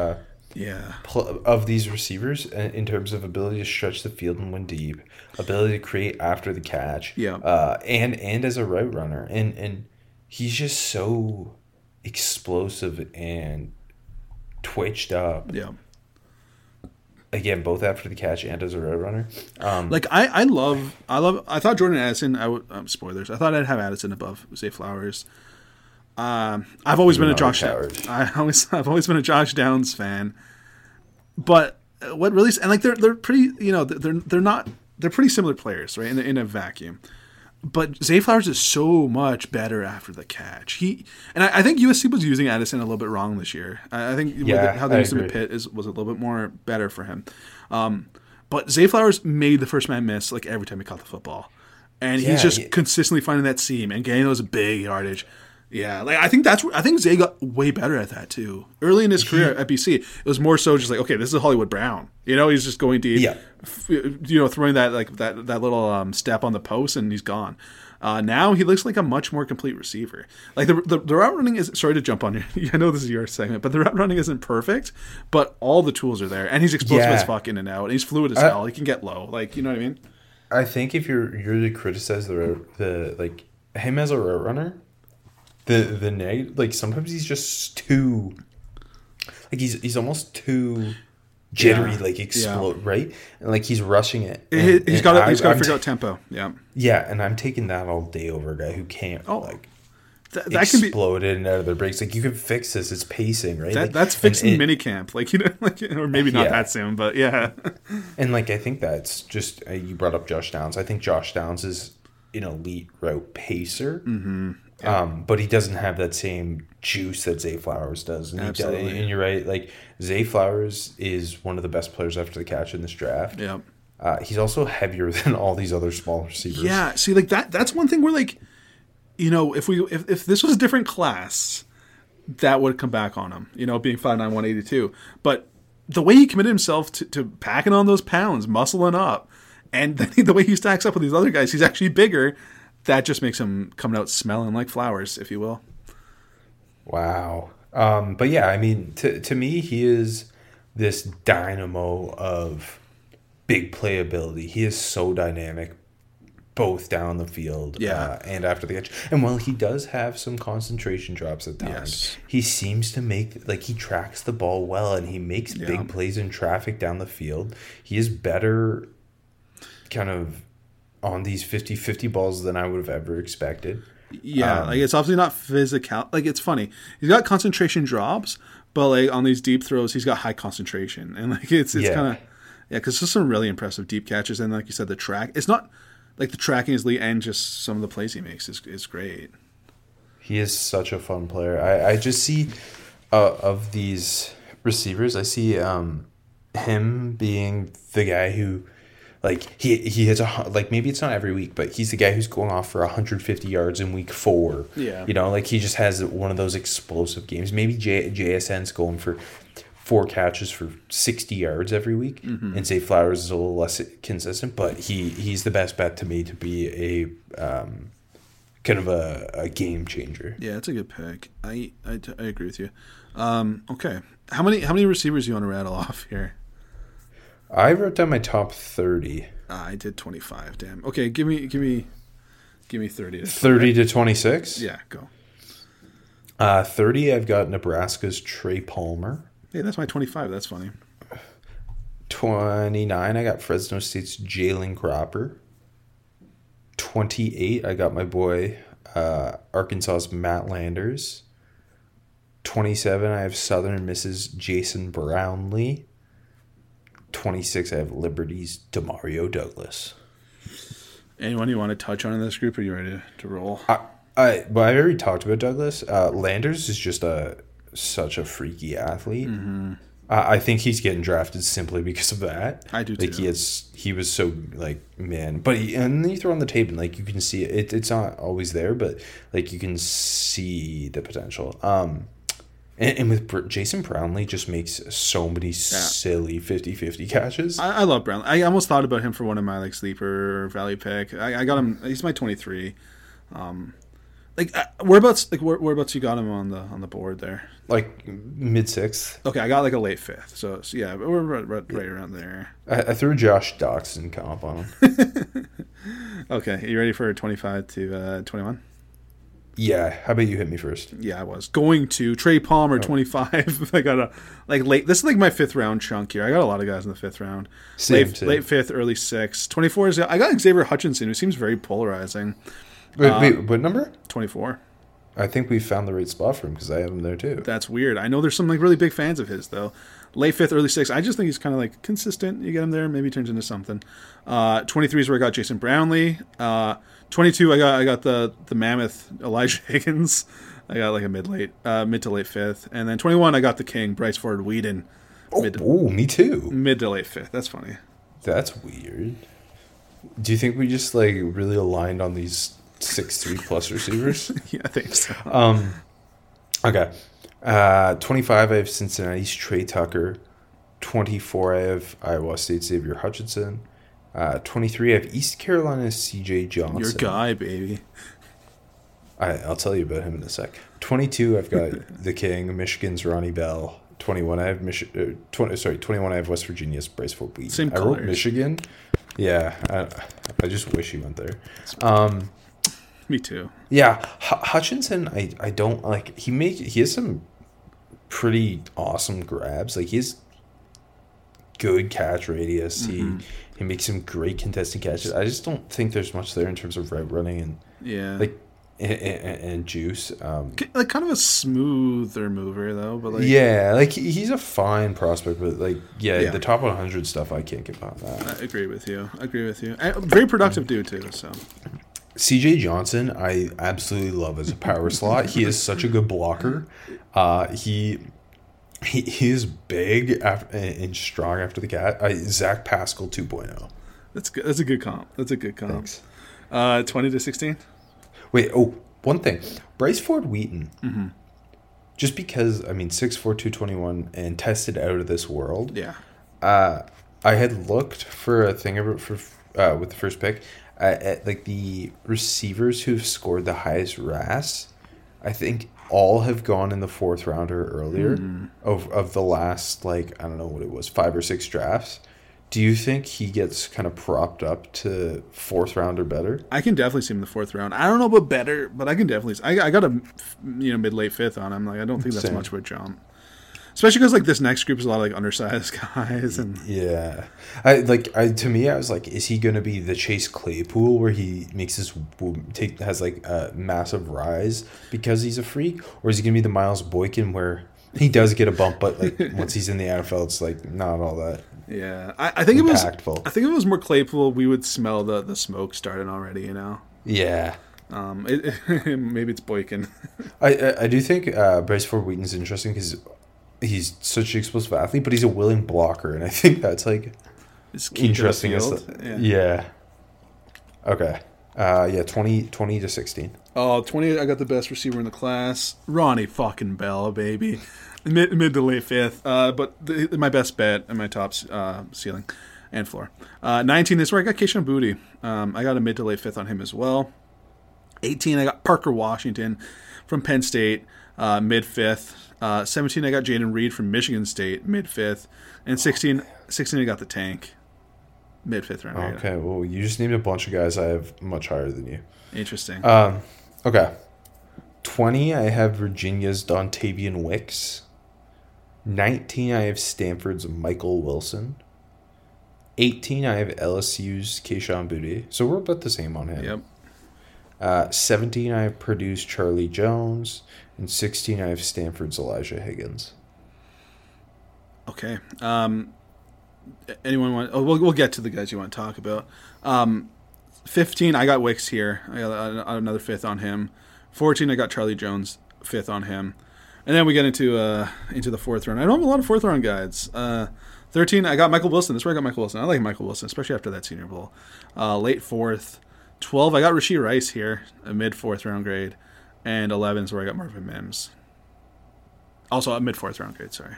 of these receivers in terms of ability to stretch the field and win deep, ability to create after the catch, and as a route runner. And he's just so explosive and twitched up. Yeah. Again, both after the catch and as a road runner. I thought Jordan Addison. Spoilers. I thought I'd have Addison above Zay Flowers. I've always been a Josh. I've always been a Josh Downs fan. But what really, and like they're pretty. They're pretty similar players, right? In a vacuum. But Zay Flowers is so much better after the catch. I think USC was using Addison a little bit wrong this year. I think how they used him at Pitt was a little bit more better for him. But Zay Flowers made the first man miss like every time he caught the football, and he's just consistently finding that seam and getting those big yardage. Yeah, like I think Zay got way better at that too. Early in his career at BC, it was more so just like, okay, this is Hollywood Brown. He's just going deep. Yeah. Throwing that like that little step on the post, and he's gone. Now he looks like a much more complete receiver. Like the route running is, sorry to jump on you. I know this is your segment, but the route running isn't perfect. But all the tools are there, and he's explosive as fuck in and out, and he's fluid as hell. He can get low. Like, you know what I mean? I think if you're to criticize the him as a route runner, the neg, like sometimes he's just too, like he's almost too jittery, like explode, right? And like he's rushing it. He's got to figure out tempo. Yeah. Yeah, and I'm taking that all day over a guy who can't that can be exploded and out of their brakes. Like you can fix this. It's pacing, right? That's fixing minicamp, like or maybe not that soon, but yeah. And like I think that's just you brought up Josh Downs. I think Josh Downs is an elite route pacer, but he doesn't have that same juice that Zay Flowers does. And Absolutely. And you're right. Like Zay Flowers is one of the best players after the catch in this draft. Yeah. He's also heavier than all these other small receivers. Yeah. See, like that's one thing where like. If this was a different class, that would come back on him, being 5'9", 182. But the way he committed himself to packing on those pounds, muscling up, and then the way he stacks up with these other guys, he's actually bigger. That just makes him coming out smelling like flowers, if you will. Wow. But yeah, I mean, to me, he is this dynamo of big playability. He is so dynamic, both down the field and after the catch. And while he does have some concentration drops at times, he seems to make, like, he tracks the ball well and he makes big plays in traffic down the field. He is better kind of on these 50-50 balls than I would have ever expected. Yeah, like it's obviously not physical. Like it's funny. He's got concentration drops, but like on these deep throws, he's got high concentration. And like it's kind of, because there's some really impressive deep catches. And like you said, the track, it's not... Like the tracking is elite, and just some of the plays he makes is great. He is such a fun player. I just see of these receivers, I see him being the guy who, like he hits like maybe it's not every week, but he's the guy who's going off for 150 yards in week 4. Yeah, like he just has one of those explosive games. Maybe JSN's going for 4 catches for 60 yards every week, and Zay Flowers is a little less consistent, but he's the best bet to me to be a kind of a game changer. Yeah, it's a good pick. I agree with you. Okay, how many receivers do you want to rattle off here? I wrote down my top 30. I did 25. Damn. Okay, give me 30. 30 to 26. Yeah, go. 30. I've got Nebraska's Trey Palmer. Hey, that's my 25. That's funny. 29, I got Fresno State's Jalen Cropper. 28, I got my boy Arkansas's Matt Landers. 27, I have Southern Miss's Jason Brownlee. 26, I have Liberty's Demario Douglas. Anyone you want to touch on in this group? Or are you ready to roll? I already talked about Douglas. Landers is just such a freaky athlete. Mm-hmm. I think he's getting drafted simply because of that. I do too. Like he was so like, man, but and then you throw on the tape and like you can see it. It's not always there, but like you can see the potential. And with Jason Brownlee just makes so many silly 50-50 catches. I love Brownlee. I almost thought about him for one of my like sleeper value pick. I got him. He's my 23. Whereabouts you got him on the board there? Like mid-6th. Okay, I got like a late 5th. So yeah, we're right around there. I threw Josh Doxson comp on him. Okay, are you ready for 25 to 21? Yeah, how about you hit me first? Yeah, I was going to Trey Palmer 25. I got a late. This is like my 5th round chunk here. I got a lot of guys in the 5th round. Same. Late 5th, early 6th. 24 is I got Xavier Hutchinson, who seems very polarizing. Wait, what number? 24. I think we found the right spot for him because I have him there too. That's weird. I know there's some like really big fans of his though. Late 5th, early 6th. I just think he's kind of like consistent. You get him there, maybe he turns into something. 23 is where I got Jason Brownlee. 22, I got the mammoth Elijah Higgins. I got like a mid to late 5th, and then 21 I got the king Bryce Ford Whedon. Me too. Mid to late 5th. That's funny. That's weird. Do you think we just like really aligned on these 6'3" plus receivers? Yeah, I think so. Okay. 25, I have Cincinnati's Trey Tucker. 24, I have Iowa State's Xavier Hutchinson. 23, I have East Carolina's C.J. Johnson. Your guy, baby. I'll tell you about him in a sec. 22, I've got the King, Michigan's Ronnie Bell. 21, I have 21, I have West Virginia's Bryce Ford Wheaton. Same I wrote colors. Michigan. Yeah, I just wish he went there. Me Me too. Yeah, Hutchinson, I don't like. He has some pretty awesome grabs. Like, he has good catch radius. He makes some great contested catches. I just don't think there's much there in terms of route running and Yeah. and juice. Like kind of a smoother mover though, but like Yeah, like he's a fine prospect, but like Yeah. the top 100 stuff, I can't get behind that. I agree with you. And very productive dude too. So CJ Johnson, I absolutely love as a power slot. He is such a good blocker. He is big and strong after the catch. Zach Pascal 2.0. that's good. That's a good comp. Thanks. 20 to 16. Wait, one thing. Bryce Ford Wheaton. Just because, I mean, 6'4", 221 and tested out of this world. Yeah. I had looked for a thing with the first pick at like the receivers who've scored the highest RAS. I think all have gone in the 4th round or earlier of the last, like, I don't know what it was, 5 or 6 drafts. Do you think he gets kind of propped up to 4th round or better? I can definitely see him in the 4th round. I don't know about better, but I can definitely. I got a mid-late 5th on him. Like, I don't think that's Same. much of a jump. Especially because like this next group is a lot of like undersized guys and Yeah, to me, I was like, is he going to be the Chase Claypool where he makes has like a massive rise because he's a freak, or is he going to be the Miles Boykin where he does get a bump, but like once he's in the NFL, it's like not all that. yeah. I think Impactful. I think if it was more Claypool, we would smell the smoke starting already. Yeah, Maybe it's Boykin. I do think Bryce Ford Wheaton's interesting because he's such an explosive athlete, but he's a willing blocker, and I think that's like It's key interesting. to the field. Yeah. Okay. 20 to 16. Oh, 20, I got the best receiver in the class. Ronnie fucking Bell, baby. Mid to late 5th. But my best bet and my top ceiling and floor. 19 is where I got Keishon Boutte. I got a mid to late 5th on him as well. 18, I got Parker Washington from Penn State, mid 5th. 17, I got Jaden Reed from Michigan State, mid 5th. And 16, I got the tank, mid 5th round. Okay, well, you just named a bunch of guys I have much higher than you. Interesting. Okay. 20, I have Virginia's Dontavian Wicks. 19, I have Stanford's Michael Wilson. 18, I have LSU's Keishon Boutte. So we're about the same on him. Yep. 17, I have Purdue's Charlie Jones. And 16, I have Stanford's Elijah Higgins. Okay. Anyone want? Oh, we'll get to the guys you want to talk about. 15, I got Wicks here. I got another 5th on him. 14, I got Charlie Jones, 5th on him. And then we get into the 4th round. I don't have a lot of 4th round guides. 13, I got Michael Wilson. That's where I got Michael Wilson. I like Michael Wilson, especially after that Senior Bowl. Late 4th. 12, I got Rashee Rice here, a mid 4th round grade. And 11 is where I got Marvin Mims. Also a mid 4th round grade, sorry.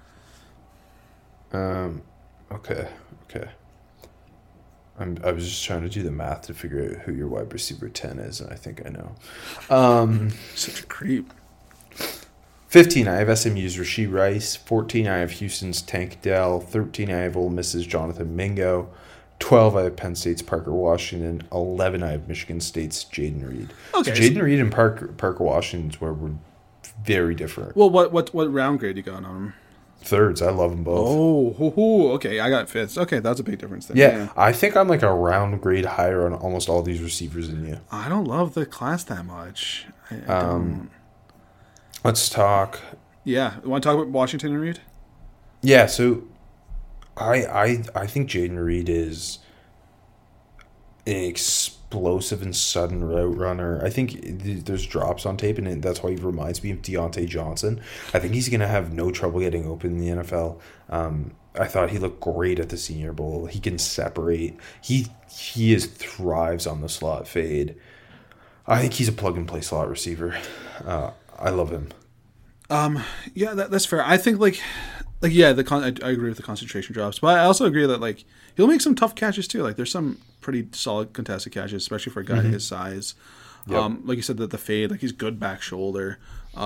Okay. I was just trying to do the math to figure out who your wide receiver 10 is, and I think I know. Such a creep. 15, I have SMU's Rashee Rice. 14, I have Houston's Tank Dell. 13, I have Ole Miss's Jonathan Mingo. 12, I have Penn State's Parker Washington. 11, I have Michigan State's Jaden Reed. Okay, so Jaden Reed and Parker Washington's where we're very different. Well, what round grade you got on him? Thirds, I love them both. Oh, okay. I got 5ths. Okay, that's a big difference there. Yeah, I think I'm like a round grade higher on almost all these receivers than you. I don't love the class that much. I don't. Let's talk. Yeah, you want to talk about Washington and Reed? Yeah, so I think Jaden Reed is an explosive and sudden route runner. I think there's drops on tape, and that's why he reminds me of Deontay Johnson. I think he's going to have no trouble getting open in the NFL. I thought he looked great at the Senior Bowl. He can separate. He thrives on the slot fade. I think he's a plug-and-play slot receiver. I love him. Yeah, that's fair. I think I agree with the concentration drops, but I also agree that he'll make some tough catches too. There's some pretty solid contested catches, especially for a guy his size. Yep. Like you said, that the fade, he's good back shoulder.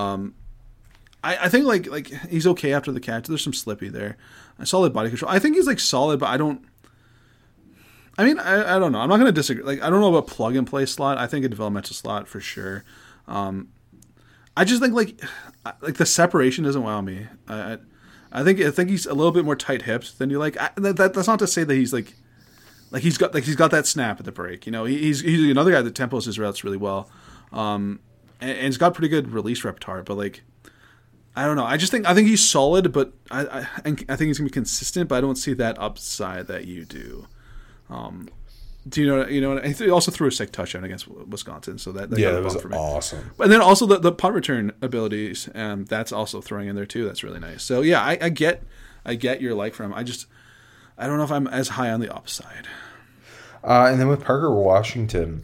I think like he's okay after the catch. There's some slippy there, a solid body control. I think he's solid, but I don't I mean, I don't know. I'm not going to disagree. Like, I don't know about plug and play slot. I think a developmental slot for sure. I just think like the separation doesn't wow me. I think he's a little bit more tight hipped than you like. That's not to say that he's like he's got that snap at the break. You know, he's another guy that tempos his routes really well, and he's got pretty good release repertoire. But like, I don't know. I think he's solid, but I think he's gonna be consistent. But I don't see that upside that you do. Do you know? He also threw a sick touchdown against Wisconsin, so that was awesome. And then also the punt return abilities, that's also throwing in there too. That's really nice. So yeah, I get your like for him. I don't know if I'm as high on the upside. And then with Parker Washington,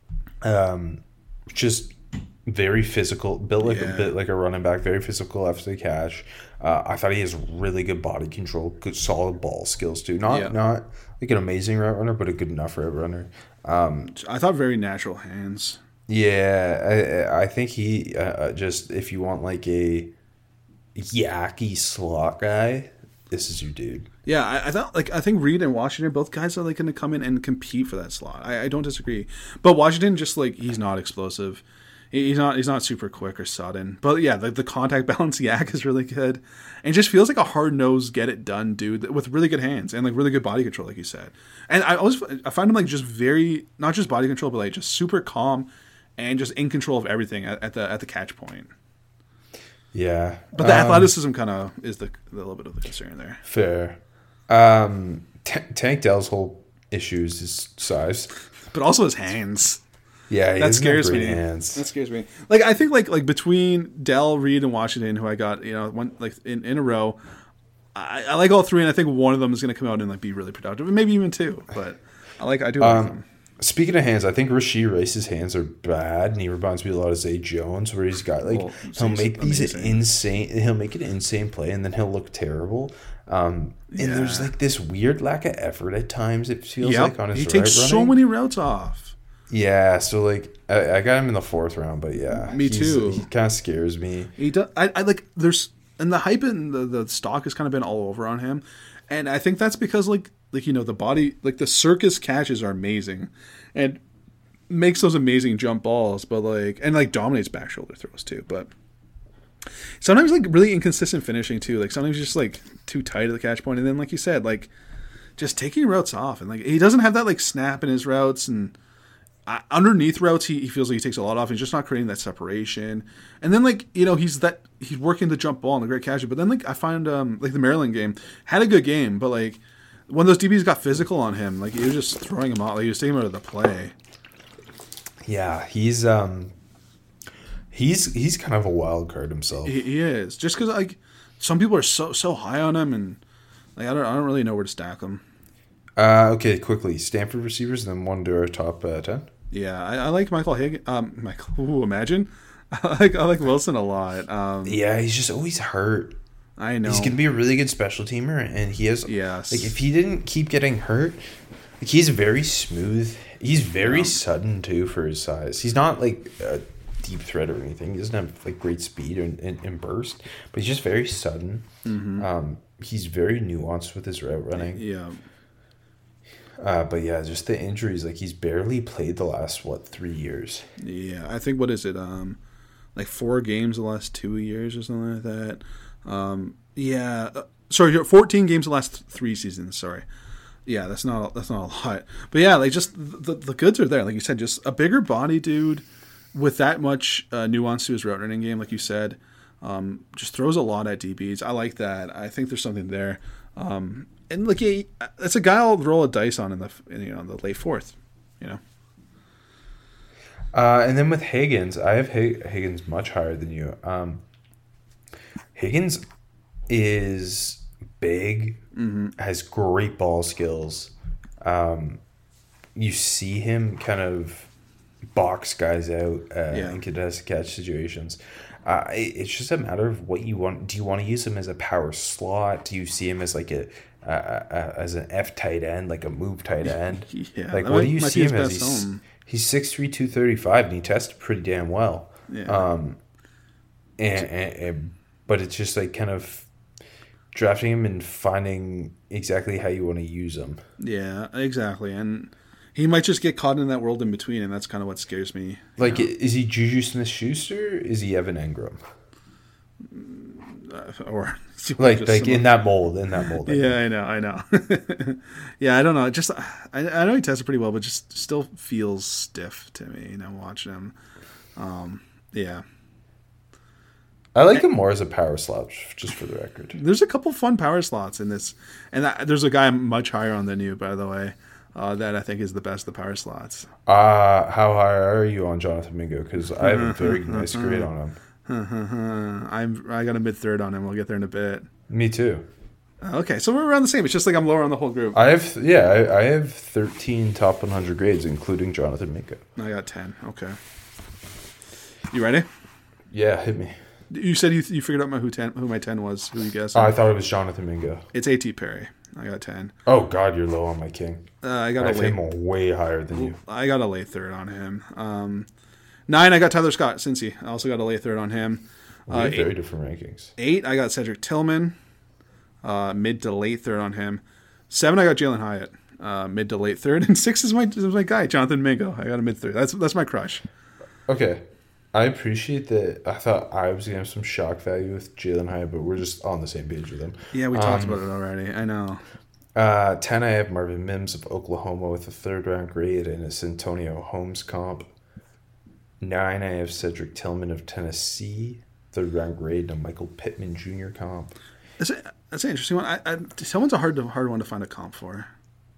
just very physical, built like a bit like a running back, very physical after the catch. I thought he has really good body control, good solid ball skills too. Not like an amazing route runner, but a good enough route runner. I thought very natural hands. Yeah, I think he just, if you want like a yacky slot guy, this is your dude. Yeah, I think Reed and Washington, both guys are like going to come in and compete for that slot. I don't disagree, but Washington just like he's not explosive. He's not super quick or sudden. But yeah, the contact balance yak is really good. And just feels like a hard-nosed, get-it-done dude with really good hands and like really good body control, like you said. And I find him like just very, not just body control, but like just super calm and just in control of everything at the catch point. Yeah. But the athleticism kind of is the little bit of the concern there. Fair. Tank Dell's whole issue is his size. But also his hands. Yeah, that scares me. Hands. That scares me. Like I think like between Dell, Reed, and Washington, who I got one like in a row, I like all three, and I think one of them is going to come out and like be really productive, and maybe even two. But I do like them. Speaking of hands, I think Rashee Rice's hands are bad, and he reminds me a lot of Zay Jones, where he's got like he'll make these he'll make an insane play, and then he'll look terrible. And there's like this weird lack of effort at times. It feels like on his he takes so many routes off. Yeah, so like I got him in the 4th round, but yeah, me too. He kind of scares me. He does. I like there's and the hype and the stock has kind of been all over on him, and I think that's because like the body, like the circus catches are amazing, and makes those amazing jump balls, but like dominates back shoulder throws too, but sometimes like really inconsistent finishing too. Like sometimes just like too tight at the catch point, and then like you said, like just taking routes off, and like he doesn't have that like snap in his routes and. Underneath routes, he feels like he takes a lot off. He's just not creating that separation. And then like he's working the jump ball and the great catch. But then like I find like the Maryland game had a good game, but like when those DBs got physical on him, like he was just throwing him out. Like he was taking him out of the play. Yeah, he's kind of a wild card himself. He is, just because like some people are so high on him, and like I don't really know where to stack him. Okay, quickly, Stanford receivers, and then one to our top 10. Yeah, I like Michael Higgins. Imagine. I like Wilson a lot. Yeah, he's just always hurt. I know. He's going to be a really good special teamer, and he has... Yes. Like, if he didn't keep getting hurt, like, he's very smooth. He's very sudden, too, for his size. He's not, like, a deep threat or anything. He doesn't have, like, great speed and burst, but he's just very sudden. Mm-hmm. He's very nuanced with his route running. Yeah. But yeah, just the injuries. Like he's barely played the last 3 years. Yeah, I think what is it? Like 4 games the last 2 years or something like that. Sorry, 14 games the last 3 seasons. Sorry. Yeah, that's not a lot. But yeah, like just the goods are there. Like you said, just a bigger body dude with that much nuance to his route running game. Like you said, just throws a lot at DBs. I like that. I think there's something there. And like it's a guy I'll roll a dice on in the late 4th, And then with Higgins, I have Higgins much higher than you. Higgins is big, has great ball skills. You see him kind of box guys out in contested catch situations. It's just a matter of what you want. Do you want to use him as a power slot? Do you see him as like as an F tight end, like a move tight end? Yeah, like what do you see him as? He's 6'3", 235, and he tested pretty damn well. Yeah. But it's just like kind of drafting him and finding exactly how you want to use him. Yeah, exactly. And he might just get caught in that world in between, and that's kind of what scares me. Like, is he Juju Smith-Schuster? Is he Evan Engram? Or like in that mold. Yeah, I know. Yeah, I don't know. Just I know he tested pretty well, but just still feels stiff to me. Watching him. Yeah. I like him more as a power slot, just for the record. There's a couple fun power slots in this, and there's a guy much higher on than you, by the way, that I think is the best of the power slots. How high are you on Jonathan Mingo? Because I have a very nice grade on him. I got a mid-third on him. We'll get there in a bit. Me too. Okay, so we're around the same. It's just like I'm lower on the whole group. I have 13 top 100 grades, including Jonathan Mingo. I got 10. Okay. You ready? Yeah, hit me. You said you figured out who my 10 was. Who you guessed? I thought it was Jonathan Mingo. It's A.T. Perry. I got 10. Oh God, you're low on my king. I have him way higher than you. I got a late third on him. 9, I got Tyler Scott, Cincy. I also got a late third on him. We have very different rankings. 8, I got Cedric Tillman. Mid to late third on him. 7, I got Jalen Hyatt. Mid to late third. And 6 is my guy, Jonathan Mingo. I got a mid third. That's my crush. Okay. I appreciate that. I thought I was going to have some shock value with Jalen Hyatt, but we're just on the same page with him. Yeah, we talked about it already. I know. 10, I have Marvin Mims of Oklahoma with a third-round grade and a Santonio Holmes comp. 9, I have Cedric Tillman of Tennessee, third-round grade, and a Michael Pittman Jr. comp. That's an interesting one. Tillman's a hard one to find a comp for.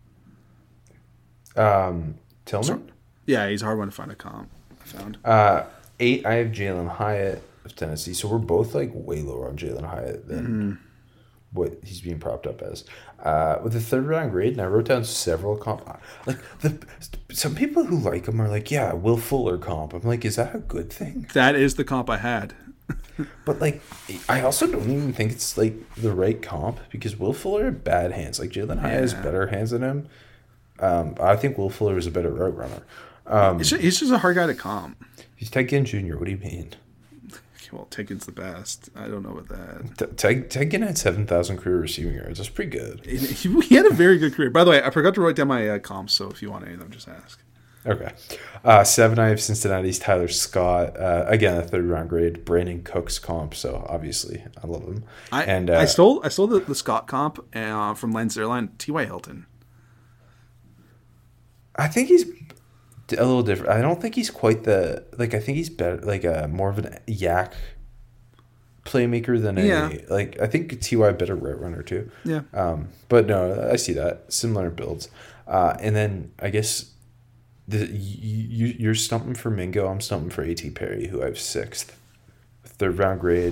Tillman? Yeah, he's a hard one to find a comp, I found. 8, I have Jalen Hyatt of Tennessee. So we're both like way lower on Jalen Hyatt than what he's being propped up as. With a third round grade, and I wrote down several comp. Like some people who like him are like, yeah, Will Fuller comp. I'm like, is that a good thing? That is the comp I had. But like, I also don't even think it's like the right comp because Will Fuller had bad hands. Like Jalen Hyatt has better hands than him. I think Will Fuller is a better route runner. He's just a hard guy to comp. He's Ted Ginn Jr. What do you mean? Well, Ted Ginn's the best. I don't know about that. Ted Ginn had 7,000 career receiving yards. That's pretty good. He had a very good career. By the way, I forgot to write down my comps, so if you want any of them, just ask. Okay. 7, I have Cincinnati's Tyler Scott. Again, a third round grade. Brandon Cooks comp, so obviously I love him. I stole the Scott comp from Lens Airline, T.Y. Hilton. I think he's a little different. I don't think he's quite I think he's better, more of an yak playmaker than I think T.Y. better route runner too. Yeah. But no, I see that. Similar builds. And then I guess you're stumping for Mingo. I'm stumping for A.T. Perry, who I have 6th. Third round grade.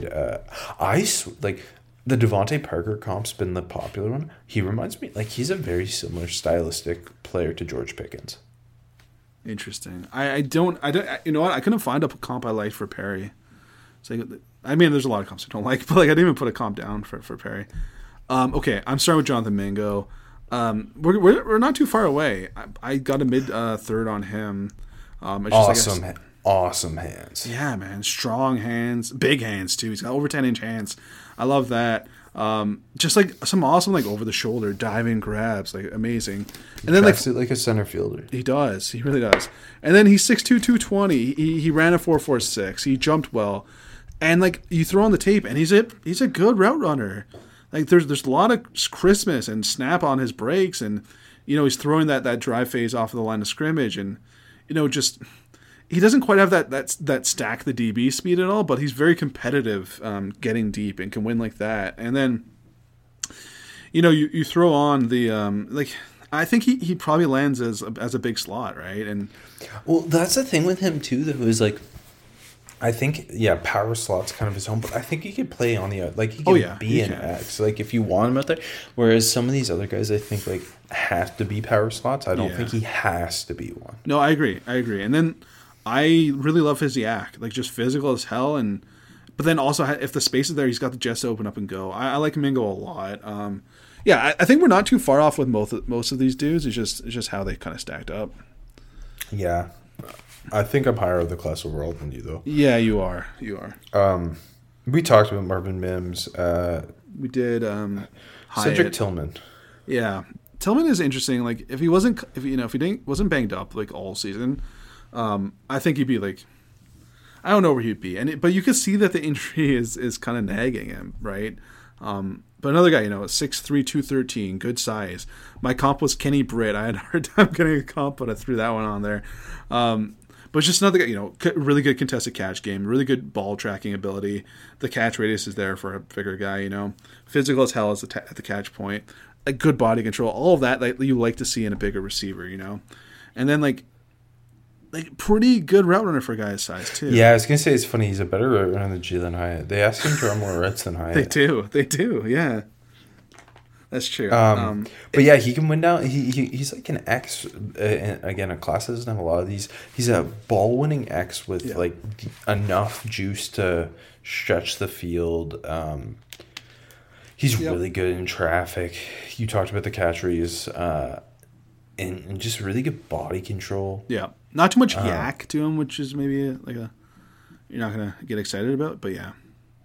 The Devontae Parker comp's been the popular one. He reminds me, he's a very similar stylistic player to George Pickens. Interesting. I don't. You know what? I couldn't find a comp I liked for Perry. So there's a lot of comps I don't like, but I didn't even put a comp down for Perry. Okay, I'm starting with Jonathan Mingo. We're not too far away. I got a mid third on him. Awesome hands. Yeah, man, strong hands, big hands too. He's got over 10-inch hands. I love that. Just some awesome over the shoulder diving grabs, amazing. And then it like a center fielder. He does. He really does. And then he's 6'2", 220. He ran a 4.46. He jumped well. And you throw on the tape, and he's a good route runner. There's a lot of crispness and snap on his breaks, and he's throwing that drive phase off of the line of scrimmage, and just. He doesn't quite have that stack the DB speed at all, but he's very competitive getting deep and can win like that. And then, you throw on the I think he probably lands as a big slot, right? And well, that's the thing with him too. That was I think power slot's kind of his own, but I think he could play on the he can be an X if you want him out there. Whereas some of these other guys, I think have to be power slots. I don't think he has to be one. No, I agree. And then. I really love his yak, just physical as hell, but then also if the space is there, he's got the jets to open up and go. I like Mingo a lot. I think we're not too far off with most of these dudes. It's just how they kind of stacked up. Yeah, I think I'm higher of the class overall than you though. Yeah, you are. We talked about Marvin Mims. we did Cedric Hyatt. Tillman. Yeah, Tillman is interesting. Like if he wasn't wasn't banged up like all season, I think he'd be like, I don't know where he'd be. But you could see that the injury is kind of nagging him, right? But another guy, 6'3", 213, good size. My comp was Kenny Britt. I had a hard time getting a comp, but I threw that one on there. But just another guy, really good contested catch game, really good ball tracking ability. The catch radius is there for a bigger guy, Physical as hell at the catch point. A good body control, all of that you like to see in a bigger receiver, And then like pretty good route runner for a guy his size too. Yeah, I was gonna say it's funny. He's a better route runner than Jalen Hyatt. They ask him to run more routes than Hyatt. They do. Yeah, that's true. But yeah, he can win down. He's like an X. Again, a class that doesn't have a lot of these. He's a ball winning X with like enough juice to stretch the field. He's really good in traffic. You talked about the catch radius, and just really good body control. Yeah. Not too much yak to him, which is maybe like you're not gonna get excited about, but yeah.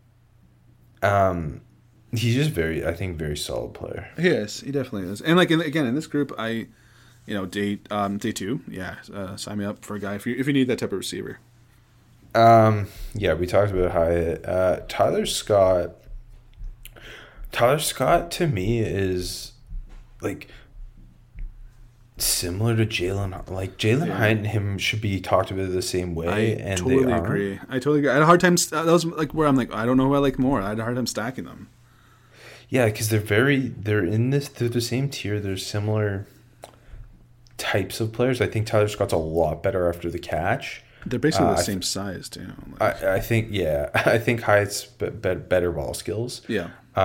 He's just very solid player. He is. He definitely is. And like in this group, day 2, sign me up for a guy if you need that type of receiver. Yeah, we talked about Hyatt. Tyler Scott. Tyler Scott to me is like similar to Jalen. Like Jalen Hyatt and him should be talked about the same way, I totally agree. I had a hard time. That was like where I'm like, I don't know who I like more. I had a hard time stacking them. Yeah, because they're the same tier. They're similar types of players. I think Tyler Scott's a lot better after the catch. They're basically the same size too. I think Hyatt's better ball skills. Yeah.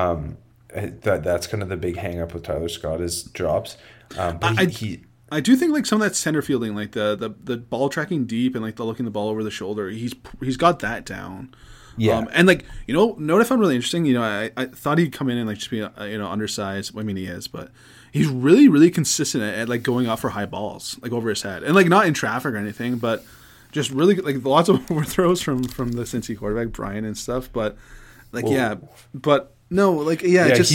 That's kind of the big hang up with Tyler Scott is drops. But I do think like some of that center fielding, like the ball tracking deep and like the looking the ball over the shoulder, he's got that down. Yeah. And like, know what I found really interesting? I thought he'd come in and like just be undersized. I mean, he is, but he's really, really consistent at like going off for high balls, like over his head, and like not in traffic or anything, but just really like lots of overthrows from the Cincy quarterback Brian and stuff. But like, but no, like, just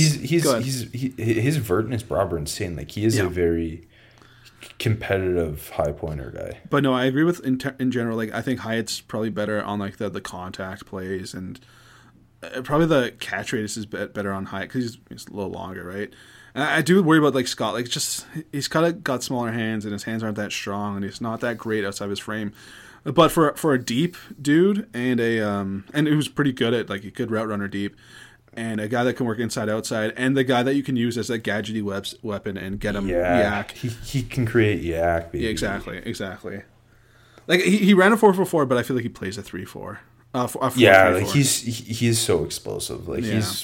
his vert and his broad are insane. Like he is a very competitive high pointer guy. But no, I agree with in general. Like I think Hyatt's probably better on like the contact plays, and probably the catch radius is better on Hyatt because he's a little longer, right? And I do worry about like Scott. Like just he's kind of got smaller hands, and his hands aren't that strong, and he's not that great outside of his frame. But for a deep dude and and who's pretty good at like a good route runner deep, and a guy that can work inside outside, and the guy that you can use as a gadgety weapon and get him yak. He can create yak. Baby. Yeah, exactly. Like he ran a 4.44, but I feel like he plays a 3.4. Like he is so explosive. Like he's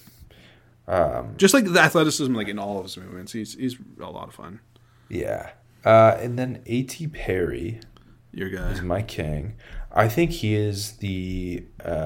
just like the athleticism, like in all of his movements. He's a lot of fun. Yeah, and then A.T. Perry. Your guy is my king. I think he is the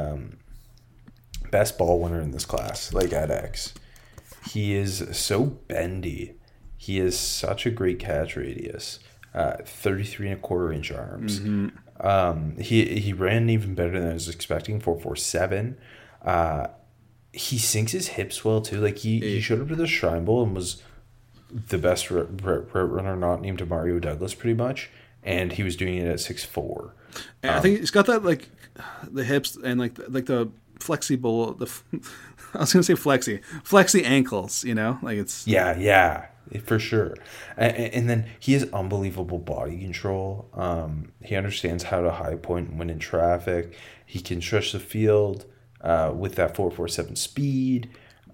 best ball winner in this class, like at X. He is so bendy. He has such a great catch radius. 33.25-inch arms. Mm-hmm. He ran even better than I was expecting. 4.47. He sinks his hips well too. Like he showed up to the Shrine Bowl and was the best runner not named Mario Douglas pretty much. And he was doing it at 6'4". And I think he's got that like the hips and like the flexible. I was gonna say flexy ankles. Like it's yeah for sure. And then he has unbelievable body control. He understands how to high point and win in traffic. He can stretch the field with that 4.47 speed.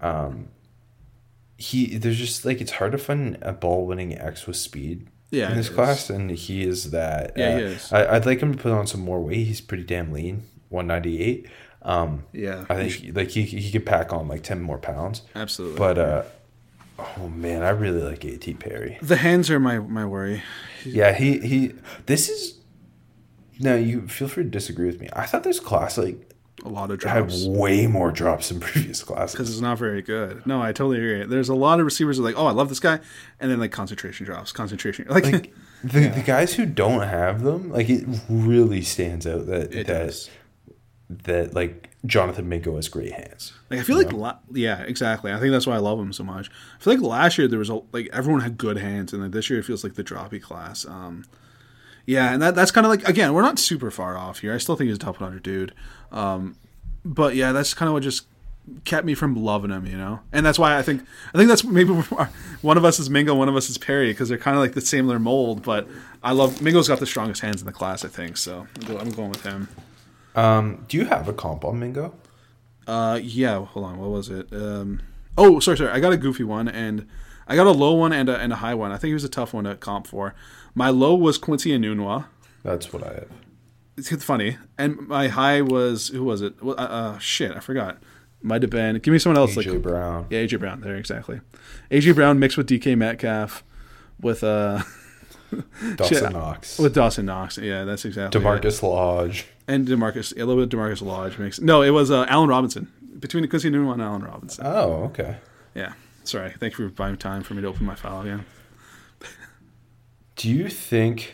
There's just like it's hard to find a ball winning X with speed. In this class, and he is that. Yeah, he is. I'd like him to put on some more weight. He's pretty damn lean, 198. I think like he could pack on like 10 more pounds. Absolutely. But oh man, I really like A.T. Perry. The hands are my worry. Yeah, he. This is. Now you feel free to disagree with me. I thought this class like a lot of drops. Had way more drops than previous classes because it's not very good. No, I totally agree. There's a lot of receivers who are like, oh, I love this guy, and then like concentration drops. Like the guys who don't have them, like it really stands out that like Jonathan Mingo has great hands. Like I feel like, yeah, exactly. I think that's why I love him so much. I feel like last year there was like everyone had good hands, and like this year it feels like the droppy class. Yeah, and that's kind of like, again, we're not super far off here. I still think he's a top 100 dude. But yeah, that's kind of what just kept me from loving him, you know. And that's why I think that's maybe one of us is Mingo, one of us is Perry, because they're kind of like the similar mold. But I love Mingo's got the strongest hands in the class, I think. So I'm going with him. Do you have a comp on Mingo? Yeah. Hold on. What was it? Oh, sorry. I got a goofy one, and I got a low one and a high one. I think it was a tough one to comp for. My low was Quincy Enunwa. That's what I have. It's funny. And my high was, who was it? Shit, I forgot. Might have been. Give me someone else. AJ Brown. Yeah, AJ Brown. There, exactly. AJ Brown mixed with DK Metcalf with Dawson Knox. With Dawson Knox. Yeah, that's exactly DeMarcus Lodge. And a little bit of DeMarcus Lodge mix. No, it was Allen Robinson. Between Quincy Enunwa and Allen Robinson. Oh, okay. Yeah. Sorry. Thank you for buying time for me to open my file again. Do you think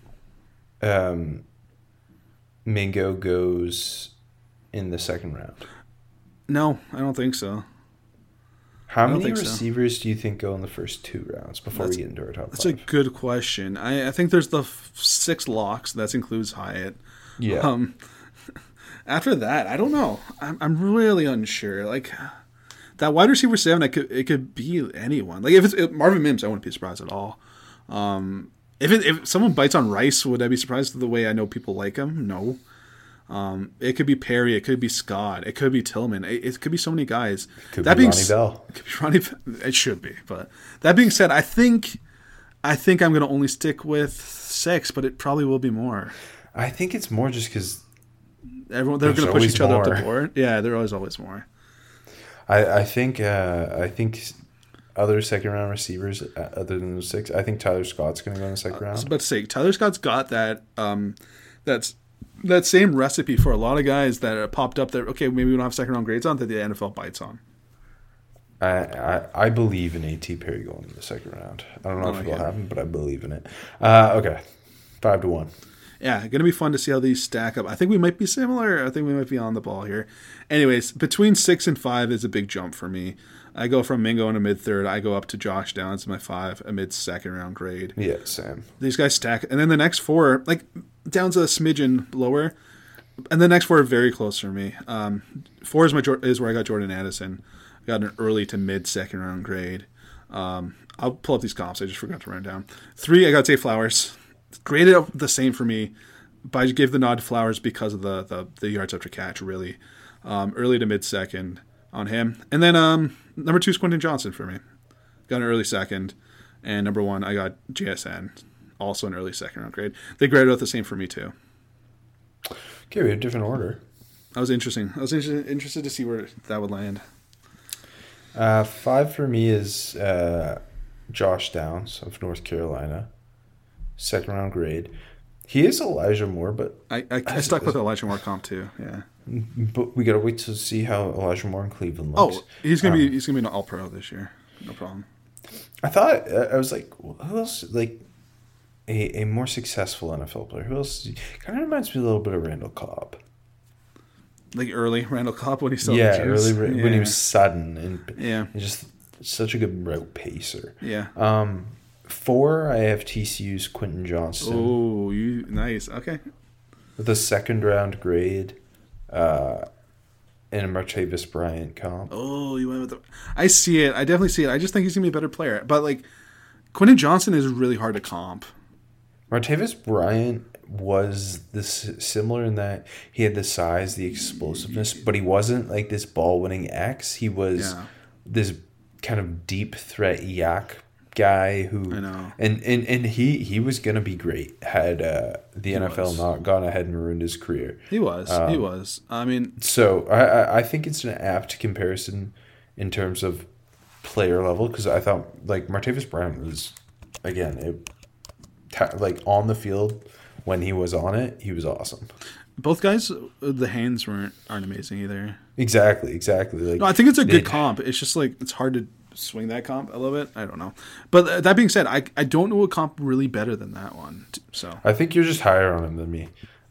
Mingo goes in the second round? No, I don't think so. How many receivers do you think go in the first 2 rounds before we get into our top 5? That's a good question. I think there's the 6 locks. That includes Hyatt. Yeah. After that, I don't know. I'm really unsure. Like that wide receiver 7, it could be anyone. Like if it's Marvin Mims, I wouldn't be surprised at all. If someone bites on Rice, would I be surprised at the way I know people like him? No. It could be Perry. It could be Scott. It could be Tillman. It could be so many guys. Could be Ronnie Bell. It could be Ronnie. It should be. But that being said, I think I'm going to only stick with 6, but it probably will be more. I think it's more just because they're going to push each other up the board. Yeah, there always more. I think other second round receivers other than those 6, I think Tyler Scott's going to go in the second round. I was about to say Tyler Scott's got that. That same recipe for a lot of guys that are popped up that, okay, maybe we don't have second round grades on, that the NFL bites on. I believe in A.T. Perry going in the second round. I don't know if it'll happen, but I believe in it. Okay, 5-1. Yeah, going to be fun to see how these stack up. I think we might be similar. I think we might be on the ball here. Anyways, between 6 and 5 is a big jump for me. I go from Mingo in a mid-third. I go up to Josh Downs in my 5, a mid-second round grade. Yeah, same. These guys stack. And then the next 4, like, Downs a smidgen lower. And the next 4 are very close for me. 4 is where I got Jordan Addison. I got an early to mid-second round grade. I'll pull up these comps. I just forgot to run down. 3, I got Zay Flowers. Graded up the same for me, but I gave the nod to Flowers because of the yards after catch, really. Early to mid-second on him. And then number 2 is Quentin Johnson for me. Got an early second. And number 1, I got JSN. Also an early second round grade. They graded out the same for me, too. Okay, we have a different order. That was interesting. I was interested to see where that would land. 5 for me is Josh Downs of North Carolina. Second round grade. He is Elijah Moore, but I stuck with Elijah Moore comp too. Yeah, but we gotta wait to see how Elijah Moore in Cleveland looks. Oh, he's gonna be an All Pro this year. No problem. I thought I was like, who else? Like a more successful NFL player. Who else? Kind of reminds me a little bit of Randall Cobb. Like early Randall Cobb when he still when he was sudden and and just such a good route pacer. Yeah. 4, I have TCU's Quentin Johnston. Oh, nice. Okay. With a second round grade, and a Martavis Bryant comp. Oh, you went with I see it. I definitely see it. I just think he's gonna be a better player. But like, Quentin Johnston is really hard to comp. Martavis Bryant was similar in that he had the size, the explosiveness, but he wasn't like this ball-winning X. He was this kind of deep threat yak guy who, I know, and he was gonna be great had the NFL not gone ahead and ruined his career. He was. I mean, so I think it's an apt comparison in terms of player level, because I thought like Martavis Bryant was like on the field when he was on it, he was awesome. Both guys, the hands aren't amazing either. Exactly. Like, no, I think it's a good comp. It's just like it's hard to swing that comp a little bit. I don't know. But that being said, I don't know a comp really better than that one. So I think you're just higher on him than me.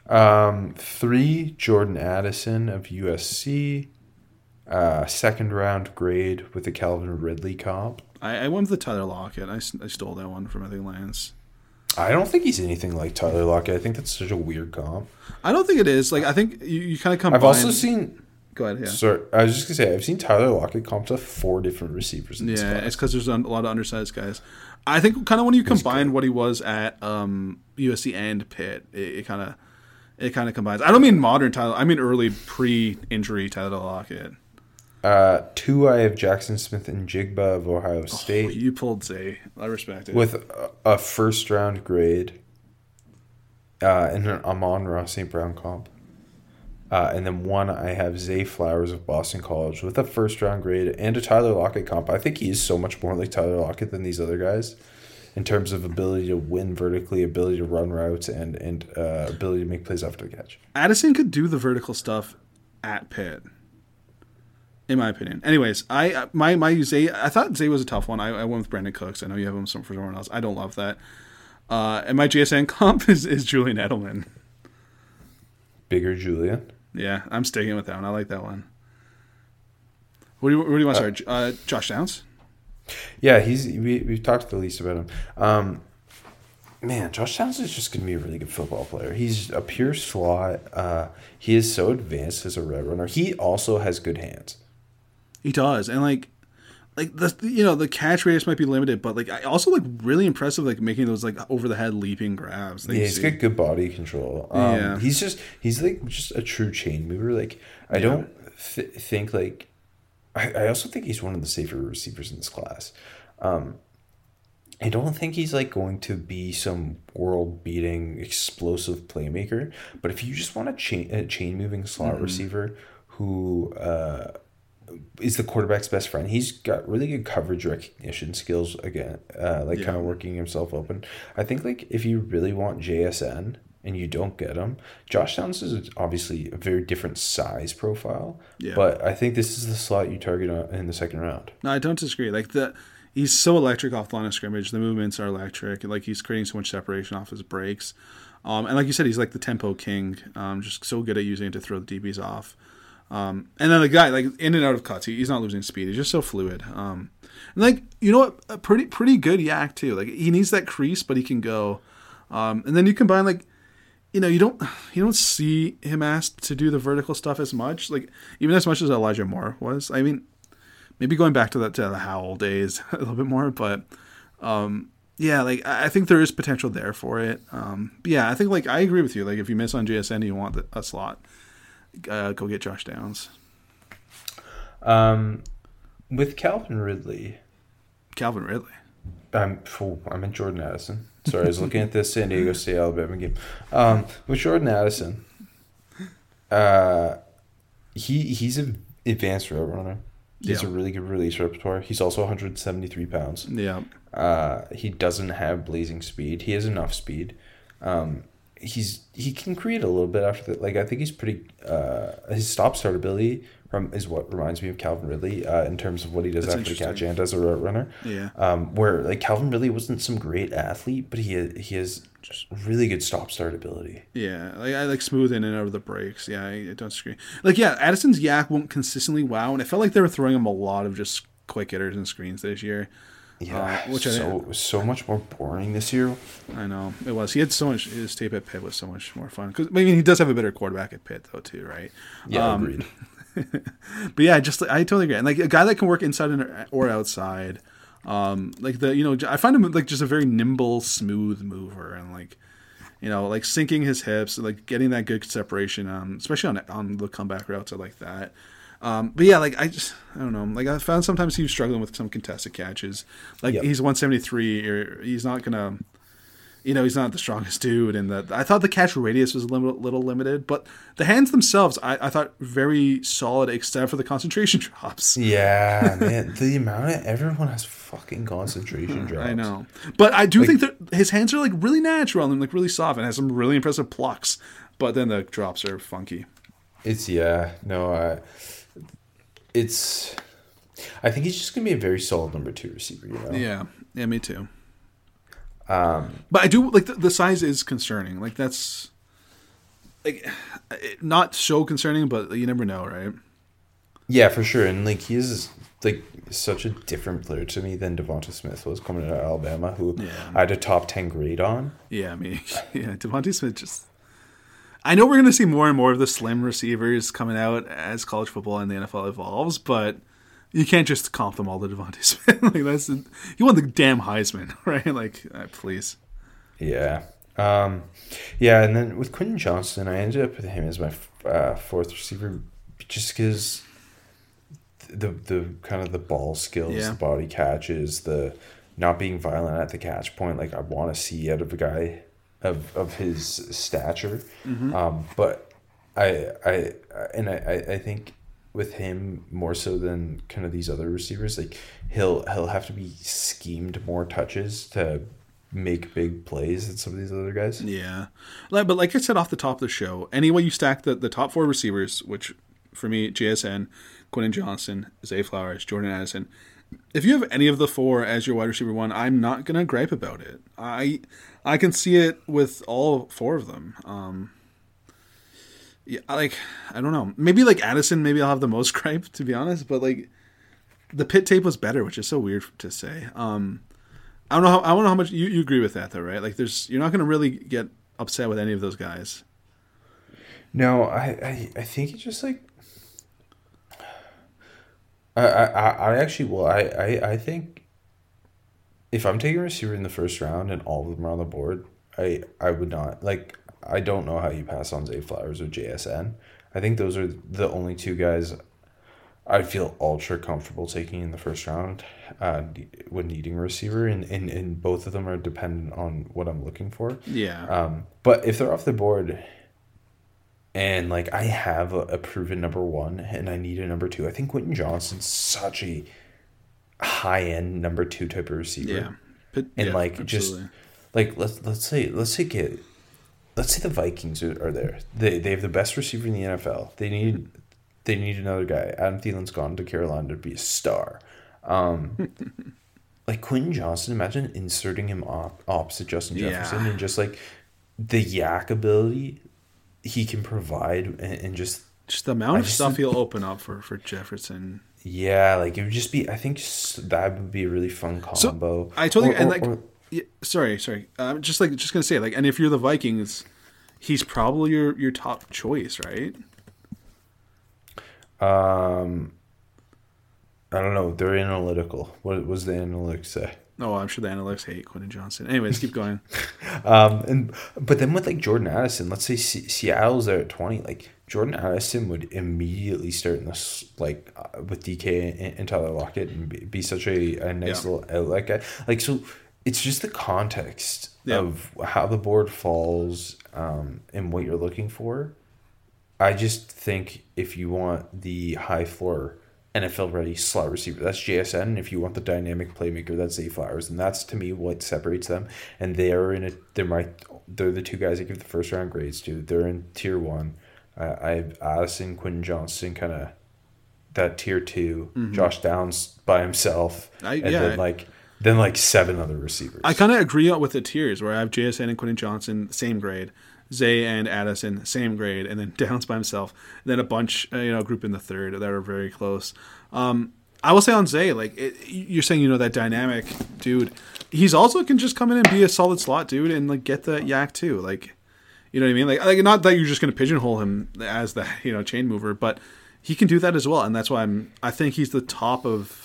3, Jordan Addison of USC. Second round grade with the Calvin Ridley comp. I went with the Tyler Lockett. I stole that one from, I think, Lance. I don't think he's anything like Tyler Lockett. I think that's such a weird comp. I don't think it is. Like, I think you kind of combine. I've also seen... Go ahead, yeah. Sorry, I was just going to say, I've seen Tyler Lockett comp to 4 different receivers in this class. Yeah, it's because there's a lot of undersized guys. I think kind of when you combine what he was at USC and Pitt, it kind of combines. I don't mean modern Tyler. I mean early pre-injury Tyler Lockett. 2, I have Jackson Smith and Jigba of Ohio State. Oh, you pulled Zay. I respect it. With a first round grade and an Amon-Ra St. Brown comp. And then 1, I have Zay Flowers of Boston College with a first round grade and a Tyler Lockett comp. I think he is so much more like Tyler Lockett than these other guys in terms of ability to win vertically, ability to run routes, and ability to make plays after the catch. Addison could do the vertical stuff at Pitt, in my opinion. Anyways, my Zay, I thought Zay was a tough one. I went with Brandon Cooks. I know you have him for someone else. I don't love that. And my JSN comp is Julian Edelman. Bigger Julian. Yeah, I'm sticking with that one. I like that one. Where do you want to start? Josh Downs? Yeah, we've talked the least about him. Man, Josh Downs is just going to be a really good football player. He's a pure slot. He is so advanced as a route runner. He also has good hands. He does, and like the catch radius might be limited, but I also really impressive making those over the head leaping grabs. Yeah, he's got good body control. Yeah. He's just a true chain mover. I don't think I also think he's one of the safer receivers in this class. I don't think he's going to be some world-beating explosive playmaker, but if you just want a chain moving slot receiver who is the quarterback's best friend. He's got really good coverage recognition skills again, kind of working himself open. I think if you really want JSN and you don't get him, Josh Downs is obviously a very different size profile. Yeah. But I think this is the slot you target in the second round. No, I don't disagree. He's so electric off the line of scrimmage. The movements are electric. He's creating so much separation off his breaks. And like you said, he's the tempo king. Just so good at using it to throw the DBs off. And then the guy, in and out of cuts, he's not losing speed. He's just so fluid. And you know what? A pretty good yak too. He needs that crease, but he can go. And then you combine you don't see him asked to do the vertical stuff as much. Even as much as Elijah Moore was. I mean, maybe going back to the Howell days a little bit more, but I think there is potential there for it. But yeah, I think I agree with you. If you miss on JSN and you want a slot, go get Josh Downs. With Calvin Ridley. I meant Jordan Addison. Sorry, I was looking at this San Diego State Alabama game. With Jordan Addison, he's an advanced route runner. He has a really good release repertoire. He's also 173 pounds. Yeah. He doesn't have blazing speed. He has enough speed. He can create a little bit after that. I think he's pretty. His stop-start ability is what reminds me of Calvin Ridley in terms of what he does after the catch and as a route runner. Yeah. Where Calvin Ridley wasn't some great athlete, but he has just really good stop-start ability. Yeah, I smooth in and out of the breaks. Yeah, I don't disagree. Addison's yak won't consistently wow, and it felt like they were throwing him a lot of just quick hitters and screens this year. Yeah, which so much more boring this year. I know it was. He had so much. His tape at Pitt was so much more fun. Because he does have a better quarterback at Pitt though too, right? Yeah, agreed. But yeah, I totally agree. And a guy that can work inside or outside. I find him just a very nimble, smooth mover, and sinking his hips, getting that good separation, especially on the comeback routes. I like that. But yeah, I don't know. I found sometimes he was struggling with some contested catches. He's 173, or he's not gonna, he's not the strongest dude. And I thought the catch radius was a little limited, but the hands themselves, I thought very solid, except for the concentration drops. Yeah, man, the amount of everyone has fucking concentration drops. I know, but I do think that his hands are really natural and really soft, and has some really impressive plucks. But then the drops are funky. I think he's just going to be a very solid number 2 receiver, Yeah, me too. But I do, the size is concerning. like not so concerning, but you never know, right? Yeah, for sure. And like he is like such a different player to me than Devonta Smith was coming out of Alabama, who I had a top 10 grade on. Yeah, I mean, yeah, Devonta Smith just. I know we're going to see more and more of the slim receivers coming out as college football and the NFL evolves, but you can't just comp them all to Devonta Smith. Like he won the damn Heisman, right? Like, please. Yeah. Yeah, and then with Quentin Johnston, I ended up with him as my fourth receiver just because the kind of the ball skills, the body catches, the not being violent at the catch point, like I want to see out of a guy of his stature. But I think with him more so than kind of these other receivers, like he'll have to be schemed more touches to make big plays than some of these other guys. Yeah. But like I said off the top of the show, any way you stack the top four receivers, which for me, JSN, Quentin Johnston, Zay Flowers, Jordan Addison, if you have any of the four as your wide receiver one, I'm not going to gripe about it. I can see it with all four of them. Yeah, like, I don't know. Maybe like Addison, maybe I'll have the most gripe, to be honest, but like the Pitt tape was better, which is so weird to say. I don't know how much you agree with that though, right? Like you're not going to really get upset with any of those guys. No, I think it's just like I think if I'm taking a receiver in the first round and all of them are on the board, I would not like. I don't know how you pass on Zay Flowers or JSN. I think those are the only two guys I feel ultra comfortable taking in the first round when needing a receiver, and both of them are dependent on what I'm looking for. Yeah. But if they're off the board and like I have a proven number one and I need a number two, I think Quentin Johnston's such a high end number two type of receiver. Yeah. But, and yeah, like absolutely. just like let's say the Vikings are there. They have the best receiver in the NFL. They need another guy. Adam Thielen's gone to Carolina to be a star. Like Quentin Johnston, imagine inserting him opposite Justin Jefferson and just like the yak ability he can provide and just the amount of stuff he'll open up for Jefferson. Yeah, like it would just be. I think that would be a really fun combo. So I totally yeah, sorry. I'm just gonna say like, and if you're the Vikings, he's probably your top choice, right? I don't know. They're analytical. What was the analytics say? Oh, I'm sure the analytics hate Quentin Johnston. Anyways, keep going. But then with like Jordan Addison, let's say Seattle's there at 20. Like Jordan Addison would immediately start in this like with DK and Tyler Lockett and be such a nice little outlet guy. Like so, it's just the context of how the board falls and what you're looking for. I just think if you want the high floor NFL ready slot receiver, that's JSN. And if you want the dynamic playmaker, that's Zay Flowers, and that's to me what separates them. And they're the two guys I give the first round grades to. They're in tier 1. I have Addison, Quentin Johnston, kind of that tier 2. Mm-hmm. Josh Downs by himself, then like 7 other receivers. I kind of agree with the tiers where I have JSN and Quentin Johnston same grade, Zay and Addison same grade, and then Downs by himself. And then a bunch, group in the third that are very close. I will say on Zay, like you're saying, that dynamic dude. He's also can just come in and be a solid slot dude and like get the yak too. Like, you know what I mean? Like not that you're just going to pigeonhole him as the chain mover, but he can do that as well. And that's why I think he's the top of.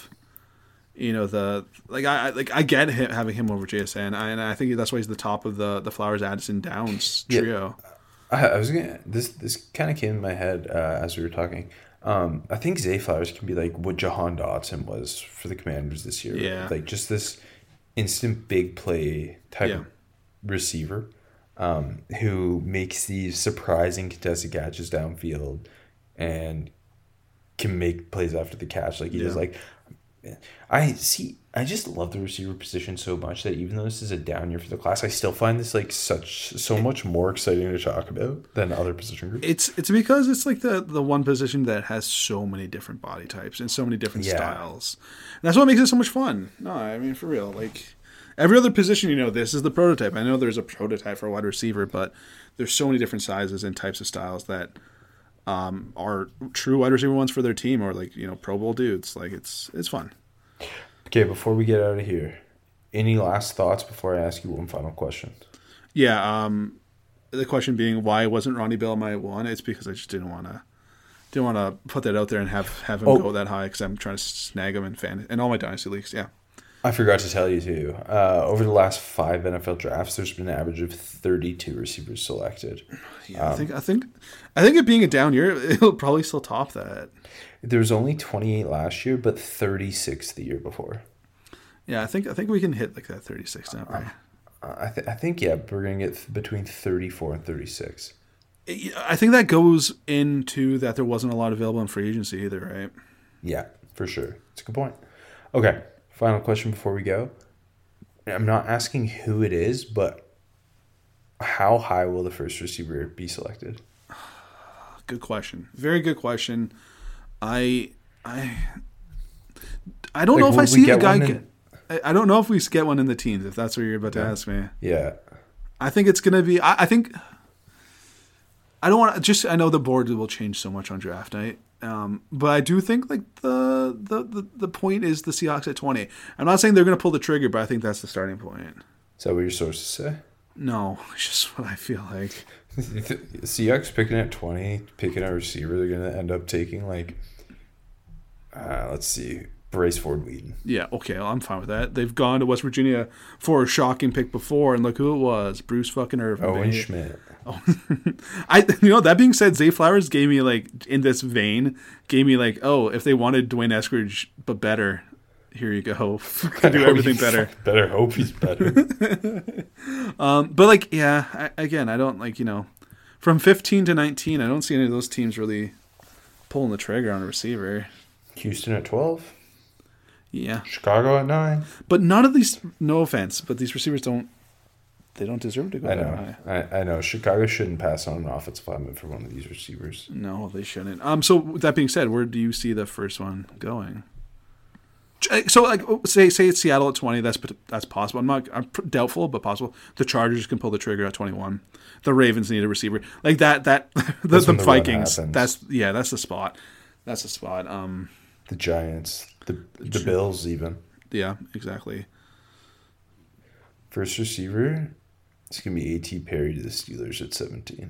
I get him, having him over JSN, and I think that's why he's the top of the Flowers, Addison, Downs trio. Yeah. I was gonna. This kind of came in my head as we were talking. I think Zay Flowers can be like what Jahan Dotson was for the Commanders this year. Yeah. Like just this instant big play type of receiver, who makes these surprising contested catches downfield, and can make plays after the catch like he does. Like. I just love the receiver position so much that even though this is a down year for the class, I still find this like so much more exciting to talk about than other position groups. It's because it's like the one position that has so many different body types and so many different styles. And that's what makes it so much fun. No, I mean for real. Like every other position, this is the prototype. I know there's a prototype for a wide receiver, but there's so many different sizes and types of styles that are true wide receiver ones for their team, or like, Pro Bowl dudes. Like it's fun. Okay, before we get out of here, any last thoughts before I ask you one final question? Yeah. The question being, why wasn't Ronnie Bell my one? It's because I just didn't want to put that out there and have him go that high, because I'm trying to snag him in all my dynasty leagues. Yeah. I forgot to tell you too. Over the last 5 NFL drafts, there's been an average of 32 receivers selected. Yeah, I think it being a down year, it'll probably still top that. There was only 28 last year, but 36 the year before. Yeah, I think we can hit like that 36 number. I think we're gonna get between 34 and 36. I think that goes into that there wasn't a lot available in free agency either, right? Yeah, for sure. It's a good point. Okay, final question before we go. I'm not asking who it is, but how high will the first receiver be selected? Good question. Very good question. I don't know if I see a guy. I don't know if we get one in the teens, if that's what you're about to ask me. Yeah. I think it's going to be. I think. I don't want to just. I know the board will change so much on draft night, but I do think like the point is the Seahawks at 20. I'm not saying they're going to pull the trigger, but I think that's the starting point. Is that what your sources say? No, it's just what I feel like. Seahawks picking at 20, picking a receiver, they're going to end up taking like, let's see, Brace Ford Wheaton. Yeah, okay, well, I'm fine with that. They've gone to West Virginia for a shocking pick before, and look who it was, Bruce fucking Irvin. Owen Schmidt. Oh. That being said, Zay Flowers gave me like, in this vein, if they wanted Dwayne Eskridge but better, here you go. Can do everything better. Better hope he's better. But like, yeah, again, I don't like, from 15 to 19, I don't see any of those teams really pulling the trigger on a receiver. Houston at 12. Yeah. Chicago at 9. But none of these, no offense, but these receivers don't deserve to go that high. I know. Chicago shouldn't pass on an offensive lineman for one of these receivers. No, they shouldn't. So with that being said, where do you see the first one going? So like, say it's Seattle at 20. That's possible. I'm doubtful, but possible. The Chargers can pull the trigger at 21. The Ravens need a receiver like that. The Vikings. That's the spot. That's the spot. The Giants, the Bills, even. Yeah, exactly. First receiver, it's gonna be A.T. Perry to the Steelers at 17.